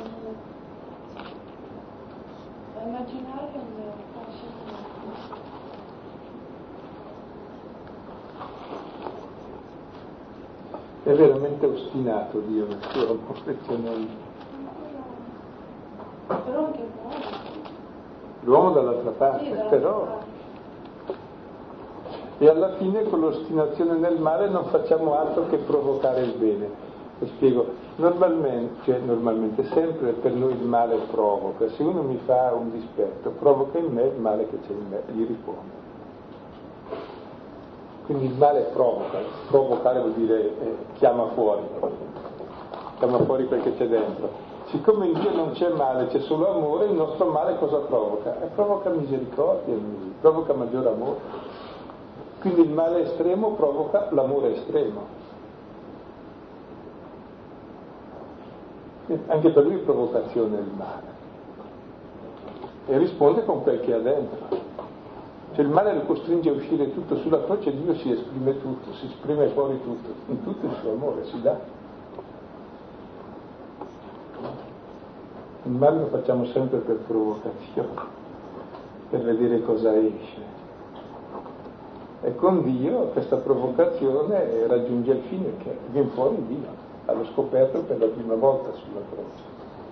E: a immaginare un fascino.
B: È veramente ostinato Dio nel suo amore,
E: Però anche l'uomo.
B: L'uomo dall'altra parte,
E: Sì, dall'altra
B: però.
E: parte.
B: E alla fine con l'ostinazione nel male non facciamo altro che provocare il bene. Lo spiego. Normalmente sempre per noi il male provoca. Se uno mi fa un dispetto, provoca in me il male che c'è in me, gli rispondo. Quindi il male provoca. Provocare vuol dire chiama fuori quel che c'è dentro. Siccome in Dio non c'è male, c'è solo amore, il nostro male cosa provoca? Provoca misericordia, provoca maggiore amore. Quindi il male estremo provoca l'amore estremo. Anche per lui è provocazione il male. E risponde con quel che ha dentro. Cioè il male lo costringe a uscire tutto, sulla croce Dio si esprime tutto, si esprime fuori tutto, in tutto il suo amore, si dà. Il male lo facciamo sempre per provocazione, per vedere cosa esce. E con Dio questa provocazione raggiunge il fine che viene fuori Dio, allo scoperto per la prima volta sulla croce.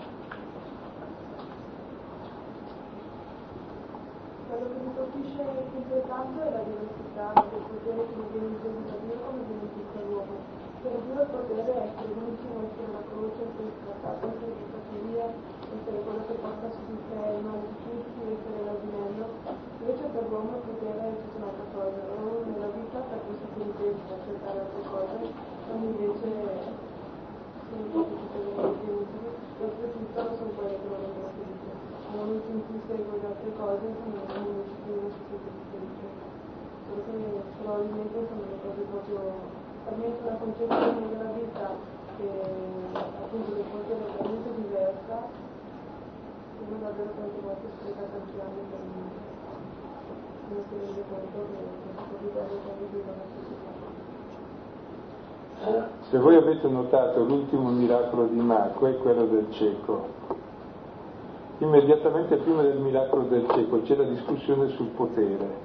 F: Quello che mi colpisce sempre tanto è la diversità del potere che viene intesa da Dio come viene intesa l'uomo. Per Dio il potere è essere l'ultimo, essere la croce, essere scattato, essere buttato via, essere quello che porta su di sé il male di tutti, essere l'asinello. Invece per l'uomo il potere è tutta un'altra cosa. L'uomo nella vita per questo che intende per cercare altre cose, quando invece sono tutte le cose utili, e oltretutto sono quelle che non vengono felici. Non sentisse con le altre cose, non si sente felice. Perché probabilmente sono le cose proprio, per me è una concezione della vita che appunto del potere è veramente diversa, e non davvero tante volte sprecata anche anni per me. Non si rende conto che questo livello che vive la società.
B: Se voi avete notato l'ultimo miracolo di Marco è quello del cieco. Immediatamente prima del miracolo del cieco c'è la discussione sul potere.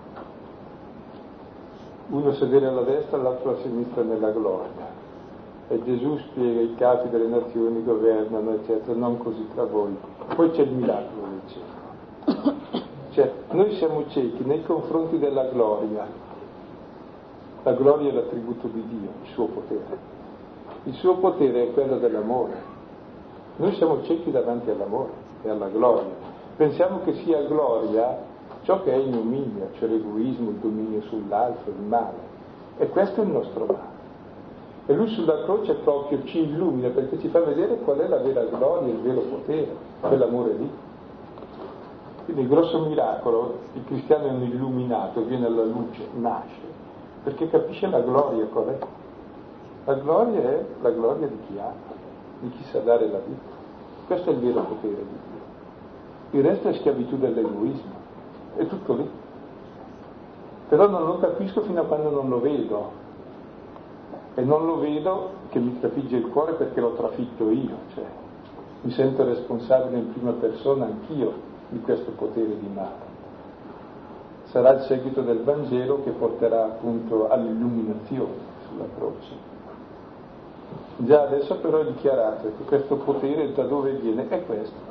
B: Uno sedere alla destra, l'altro alla sinistra nella gloria. E Gesù spiega i capi delle nazioni governano, eccetera, non così tra voi. Poi c'è il miracolo del cieco. Cioè, noi siamo ciechi nei confronti della gloria. La gloria è l'attributo di Dio, il suo potere. Il suo potere è quello dell'amore. Noi siamo ciechi davanti all'amore e alla gloria. Pensiamo che sia gloria ciò che è ignominia, cioè l'egoismo, il dominio sull'altro, il male. E questo è il nostro male. E lui sulla croce proprio ci illumina perché ci fa vedere qual è la vera gloria, il vero potere, quell'amore lì. Quindi il grosso miracolo, il cristiano è un illuminato, viene alla luce, nasce, perché capisce la gloria qual è. La gloria è la gloria di chi ama, di chi sa dare la vita. Questo è il vero potere di Dio. Il resto è schiavitù dell'egoismo, è tutto lì. Però non lo capisco fino a quando non lo vedo. E non lo vedo che mi trafigge il cuore perché l'ho trafitto io, cioè mi sento responsabile in prima persona anch'io di questo potere di male. Sarà il seguito del Vangelo che porterà appunto all'illuminazione sulla croce. Già adesso però è dichiarato che questo potere da dove viene è questo.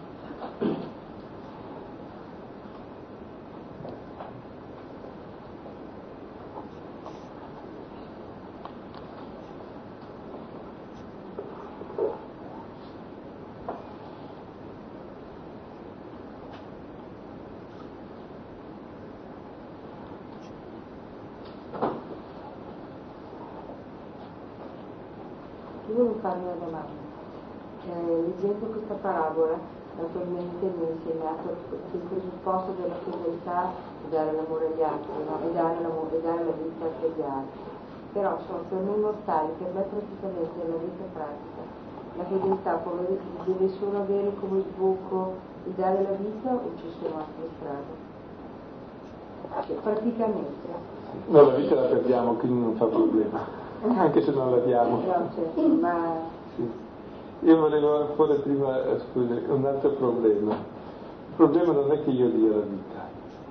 D: Volevo fare una domanda. Leggendo questa parabola, naturalmente mi ha insegnato il presupposto della fedeltà di dare l'amore agli altri, no? e dare la vita agli altri. Però per noi mortali, per me praticamente nella vita pratica, la fedeltà deve solo avere come sbocco il dare la vita o ci sono altre strade? Cioè, praticamente.
B: No, la vita la perdiamo, quindi non fa problema, anche se non la diamo. Sì. Io volevo ancora prima, scusi, un altro problema. Il problema non è che io dia la vita.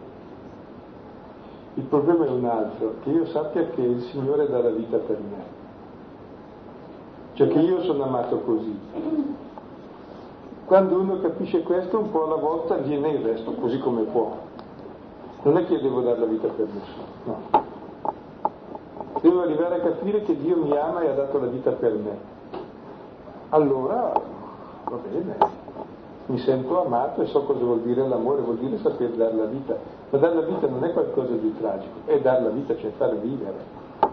B: Il problema è un altro, che io sappia che il Signore dà la vita per me. Cioè che io sono amato così. Quando uno capisce questo, un po' alla volta viene il resto, così come può. Non è che io devo dare la vita per nessuno, no. Devo arrivare a capire che Dio mi ama e ha dato la vita per me. Allora, va bene, mi sento amato e so cosa vuol dire l'amore, vuol dire saper dare la vita. Ma dare la vita non è qualcosa di tragico, è dare la vita, cioè fare vivere.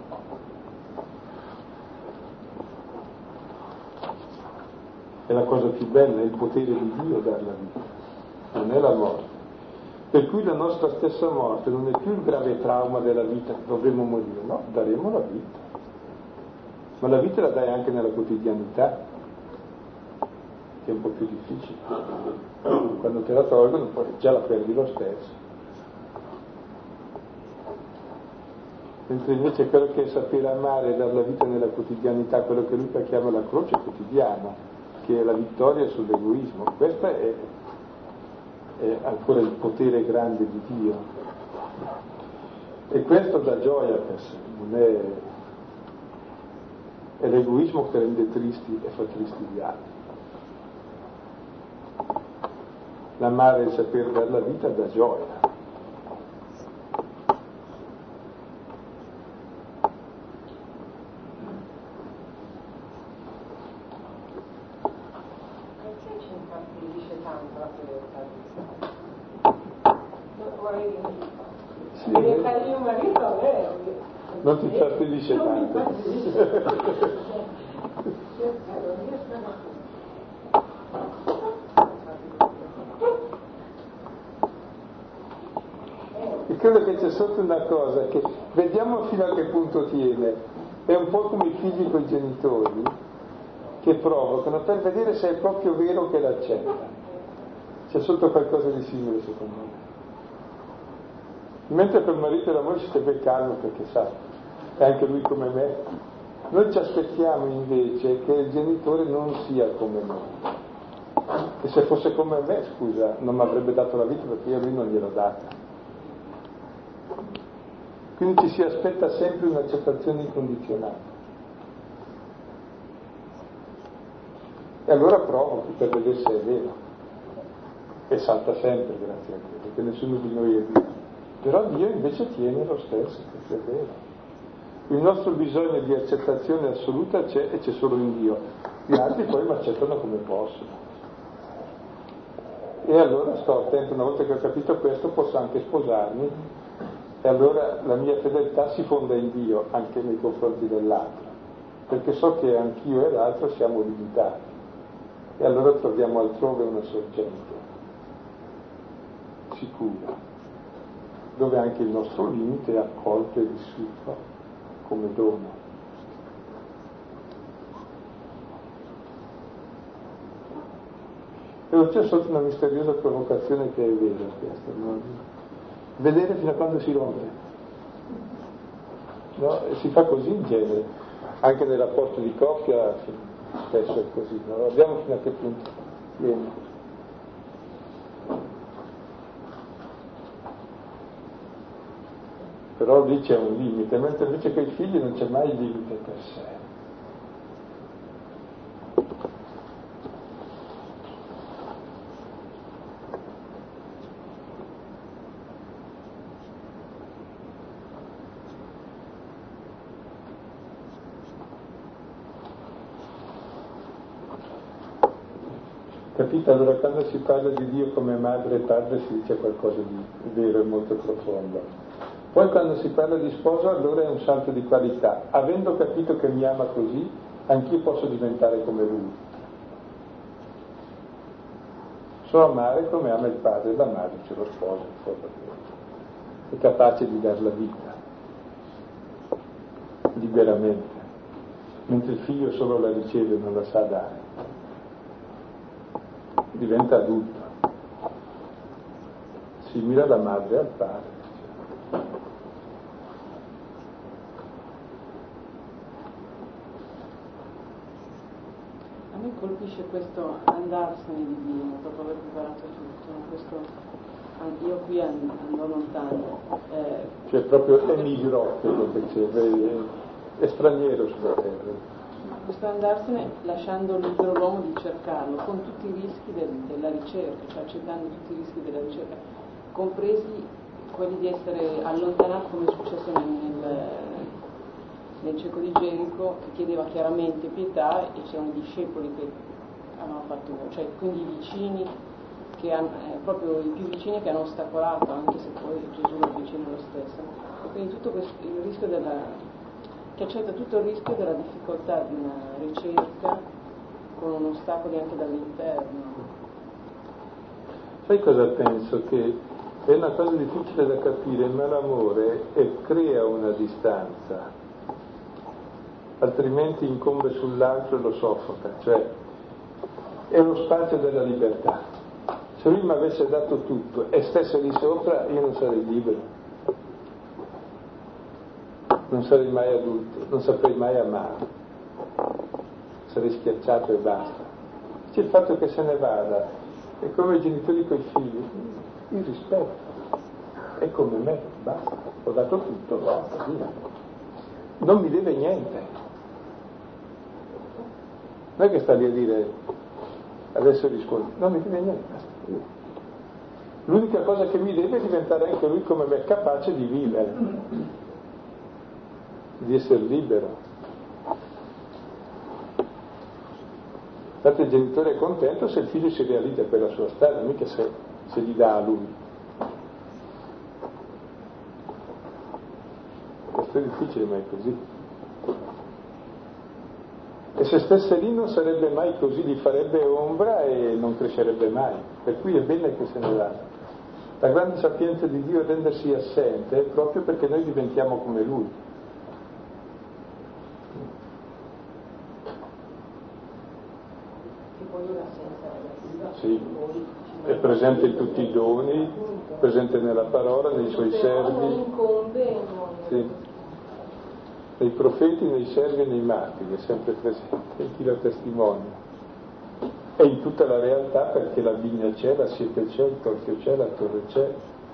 B: È la cosa più bella, è il potere di Dio dare la vita, non è la morte. Per cui la nostra stessa morte non è più il grave trauma della vita, dovremmo morire, no, daremo la vita. Ma la vita la dai anche nella quotidianità, che è un po' più difficile. Quando te la tolgono poi già la perdi lo stesso. Mentre invece quello che è sapere amare e dare la vita nella quotidianità, quello che Luca chiama la croce quotidiana, che è la vittoria sull'egoismo, questo è ancora il potere grande di Dio. E questo dà gioia per sé, non è l'egoismo che rende tristi e fa tristi gli altri. L'amare e il saper dare la vita dà gioia. Non ti infastidisce tanto. E credo che c'è sotto una cosa che vediamo fino a che punto tiene. È un po' come i figli con i genitori che provocano per vedere se è proprio vero che l'accetta. C'è sotto qualcosa di simile secondo me. Mentre per il marito e la moglie si deve calmo perché sa, è anche lui come me. Noi ci aspettiamo invece che il genitore non sia come noi. E se fosse come me, scusa, non mi avrebbe dato la vita perché io a lui non gliel'ho data. Quindi ci si aspetta sempre un'accettazione incondizionata. E allora provo per vedere se è vero. E salta sempre, grazie a Dio, perché nessuno di noi è vero. Però Dio invece tiene lo stesso, perché è vero. Il nostro bisogno di accettazione assoluta c'è e c'è solo in Dio. Gli altri poi mi accettano come possono. E allora sto attento, una volta che ho capito questo posso anche sposarmi e allora la mia fedeltà si fonda in Dio anche nei confronti dell'altro, perché so che anch'io e l'altro siamo limitati e allora troviamo altrove una sorgente sicura, dove anche il nostro limite è accolto e vissuto come dono. E c'è sotto una misteriosa provocazione che è vera questa, no? Vedere fino a quando si rompe, no? E si fa così in genere, anche nei rapporti di coppia spesso è così, no? Vediamo fino a che punto viene. Però lì c'è un limite, mentre invece con i figli non c'è mai limite per sé. Capite? Allora quando si parla di Dio come madre e padre si dice qualcosa di vero e molto profondo. Poi quando si parla di sposo allora è un salto di qualità. Avendo capito che mi ama così, anch'io posso diventare come lui. So amare come ama il padre e la madre, c'è lo sposo, è capace di dare la vita, liberamente, mentre il figlio solo la riceve e non la sa dare. Diventa adulto, simile alla madre e al padre.
G: colpisce questo andarsene di Dio, dopo aver preparato tutto, questo io qui andò lontano.
B: Cioè proprio emigrò, quello che c'è, è straniero sulla terra.
G: Questo andarsene lasciando libero l'uomo di cercarlo, con tutti i rischi della ricerca, cioè accettando tutti i rischi della ricerca, compresi quelli di essere allontanato, come è successo nel cieco di Gerico, che chiedeva chiaramente pietà, e c'erano discepoli che avevano fatto, cioè quindi i vicini, proprio i più vicini che hanno ostacolato, anche se poi Gesù lo vicino lo stesso. E quindi tutto questo, il rischio che accetta tutto il rischio della difficoltà di una ricerca con ostacoli anche dall'interno.
B: Sai cosa penso? Che è una cosa difficile da capire, ma l'amore crea una distanza, altrimenti incombe sull'altro e lo soffoca, cioè è lo spazio della libertà. Se lui mi avesse dato tutto e stesse lì sopra, io non sarei libero, non sarei mai adulto, non saprei mai amare, sarei schiacciato e basta. C'è il fatto che se ne vada, è come i genitori con i figli, il rispetto, è come me, basta, ho dato tutto, basta, via. Non mi deve niente. Non è che sta lì a dire adesso rispondi, non mi deve niente, basta. L'unica cosa che mi deve è diventare anche lui come me, capace di vivere, di essere libero. Infatti il genitore è contento se il figlio si realizza per la sua strada, mica se gli dà a lui. Questo è difficile, ma è così. E se stesse lì non sarebbe mai così, gli farebbe ombra e non crescerebbe mai. Per cui è bene che se ne vada. La grande sapienza di Dio è rendersi assente proprio perché noi diventiamo come Lui.
D: Che poi l'assenza relativa.
B: Sì, è presente in tutti i doni, presente nella parola, nei suoi servi. Sì. Nei profeti, nei servi e nei martiri è sempre presente, e chi lo testimonia. E in tutta la realtà, perché la vigna c'è, la siepe c'è, il torchio c'è, la torre c'è.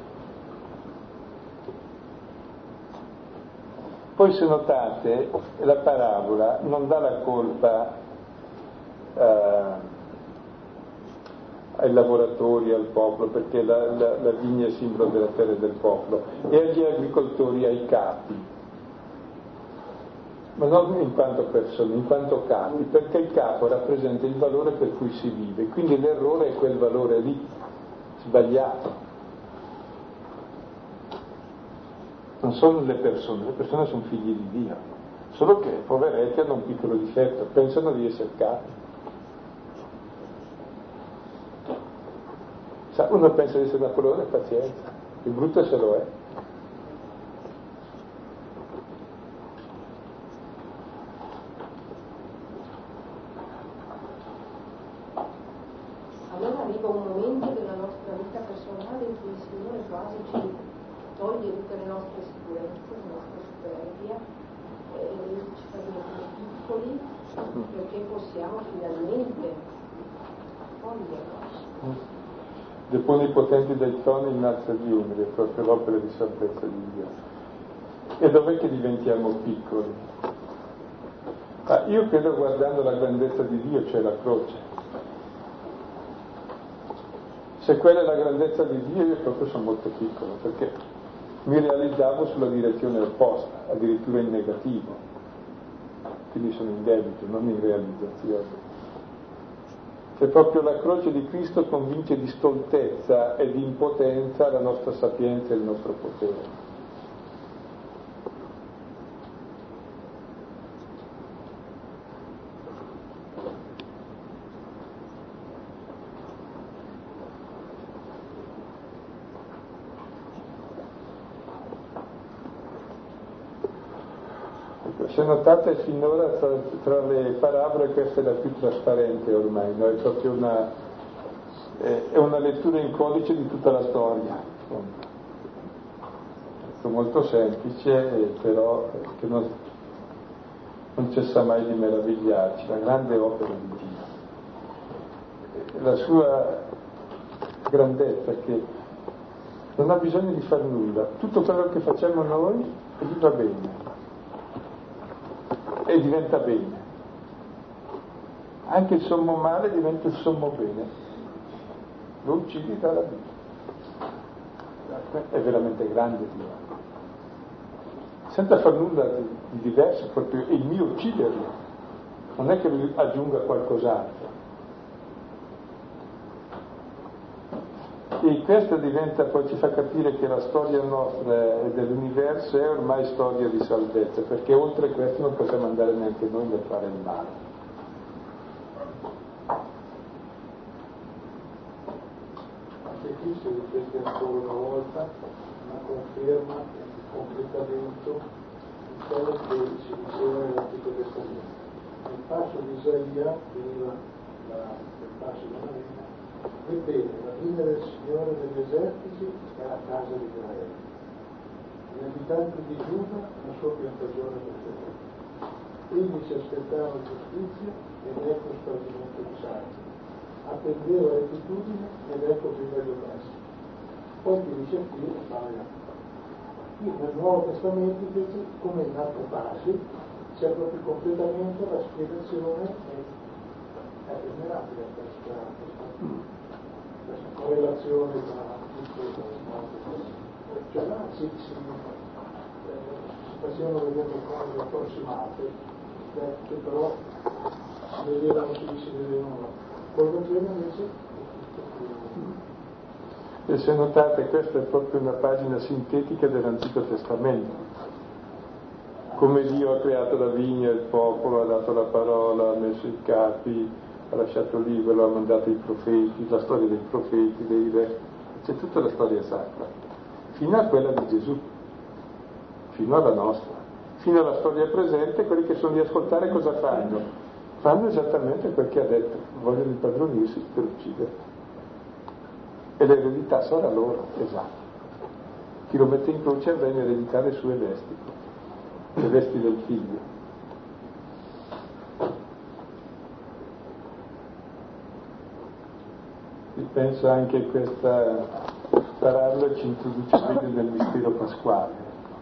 B: Poi se notate, la parabola non dà la colpa ai lavoratori, al popolo, perché la vigna è simbolo della terra e del popolo, e agli agricoltori, ai capi. Ma non in quanto persone, in quanto capi, perché il capo rappresenta il valore per cui si vive, quindi l'errore è quel valore lì, sbagliato. Non sono le persone sono figli di Dio, solo che poveretti hanno un piccolo difetto, pensano di essere capi. Uno pensa di essere Napoleone, pazienza, il brutto se lo è.
D: Allora arriva un momento della nostra vita personale in cui il Signore quasi ci toglie tutte le nostre sicurezze, la nostra superbia, e ci fa diventare piccoli perché possiamo finalmente accoglierlo.
B: Depone i potenti dai troni, innalza gli umili, è proprio l'opera di salvezza di Dio. E dov'è che diventiamo piccoli? Io credo, guardando la grandezza di Dio, c'è la croce. Se quella è la grandezza di Dio, io proprio sono molto piccolo, perché mi realizzavo sulla direzione opposta, addirittura in negativo. Quindi sono in debito, non in realizzazione. Se proprio la croce di Cristo convince di stoltezza e di impotenza la nostra sapienza e il nostro potere. Se notate, finora tra le parabole questa è la più trasparente ormai, no? È proprio una lettura in codice di tutta la storia. È molto semplice, però che non cessa mai di meravigliarci, la grande opera di Dio. la sua grandezza, che non ha bisogno di fare nulla, tutto quello che facciamo noi gli va bene e diventa bene, anche il sommo male diventa il sommo bene, lo uccidi dalla vita. È veramente grande Dio, senza far nulla di diverso, proprio il mio ucciderlo, non è che lui aggiunga qualcos'altro. E questo diventa, poi ci fa capire che la storia nostra e dell'universo è ormai storia di salvezza, perché oltre questo non possiamo andare neanche noi nel fare il male.
H: Anche qui si ripete ancora una volta una conferma e un completamento di quello che si diceva nell'Antico Testamento. Nel passo di Isaia veniva nel passo di Marina: ebbene, la linea del Signore degli eserciti è la casa di Israele, gli abitanti di Giuda la sua piantagione preferita. Egli si aspettava giustizia ed ecco spargimento di sangue, attendeva rettitudine ed ecco privaglio presto. Poi ti dice qui e sbaglia. Qui nel Nuovo Testamento invece, come in altri passi, c'è proprio il completamento, la spiegazione è venerabile questa correlazione tra tutto e cioè là si facevano vedere cose approssimate che però si vedevano col Vangelo invece è tutto.
B: E se notate, questa è proprio una pagina sintetica dell'Antico Testamento. Come Dio ha creato la vigna, il popolo, ha dato la parola, ha messo i capi, ha lasciato libero, ha mandato i profeti, la storia dei profeti, dei re, c'è tutta la storia sacra, fino a quella di Gesù, fino alla nostra, fino alla storia presente. Quelli che sono di ascoltare cosa fanno? Fanno esattamente quel che ha detto, vogliono impadronirsi per uccidere. E l'eredità sarà loro, esatto. Chi lo mette in croce viene a ereditare le sue vesti, le vesti del figlio. Si pensa anche a questa parabola, ci introduce meglio nel mistero pasquale.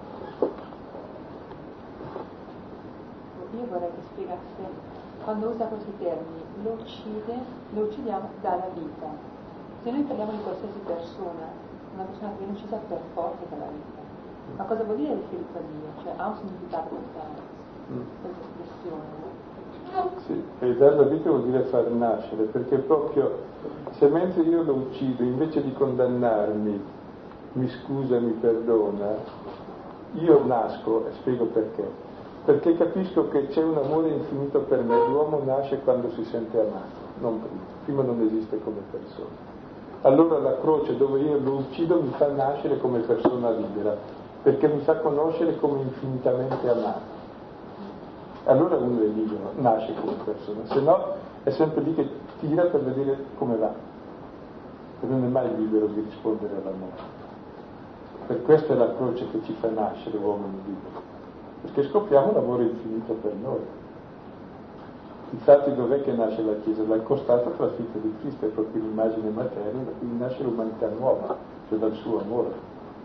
I: Io vorrei che spiegasse, quando usa questi termini, lo uccidiamo dalla vita. Se noi parliamo di qualsiasi persona, una persona che viene uccisa per forza dalla vita, ma cosa vuol dire riferito a Dio? Cioè ha un significato questa espressione?
B: Sì, e dalla vita vuol dire far nascere, perché proprio se mentre io lo uccido, invece di condannarmi, mi scusa, mi perdona, io nasco, e spiego perché. Perché capisco che c'è un amore infinito per me. L'uomo nasce quando si sente amato, non prima non esiste come persona. Allora la croce, dove io lo uccido, mi fa nascere come persona libera, perché mi fa conoscere come infinitamente amato. Allora uno è libero, nasce come persona, se no è sempre lì che tira per vedere come va, e non è mai libero di rispondere all'amore. Per questo è la croce che ci fa nascere uomini liberi, perché scopriamo l'amore infinito per noi. Infatti dov'è che nasce la Chiesa? Dal costato trafitto di Cristo, è proprio l'immagine materna da cui nasce l'umanità nuova, cioè dal suo amore.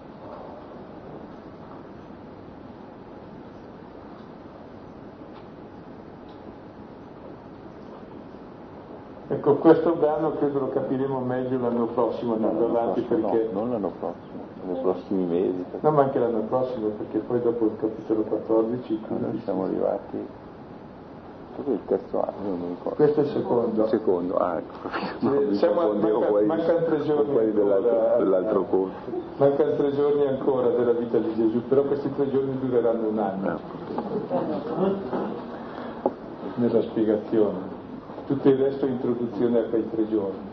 B: Ecco, questo brano credo lo capiremo meglio l'anno prossimo, andando avanti, perché...
C: No, non l'anno prossimo, nei prossimi mesi.
B: No, ma anche l'anno prossimo, perché poi dopo il capitolo 14...
C: Noi siamo arrivati... Questo è il terzo anno, non mi ricordo.
B: Questo è il secondo.
C: Il secondo,
B: ecco. Mancano 3 giorni
C: dell'altro corso.
B: Mancano 3 giorni ancora della vita di Gesù, però questi 3 giorni dureranno un anno. Nella spiegazione. Tutto il resto è introduzione a quei 3 giorni.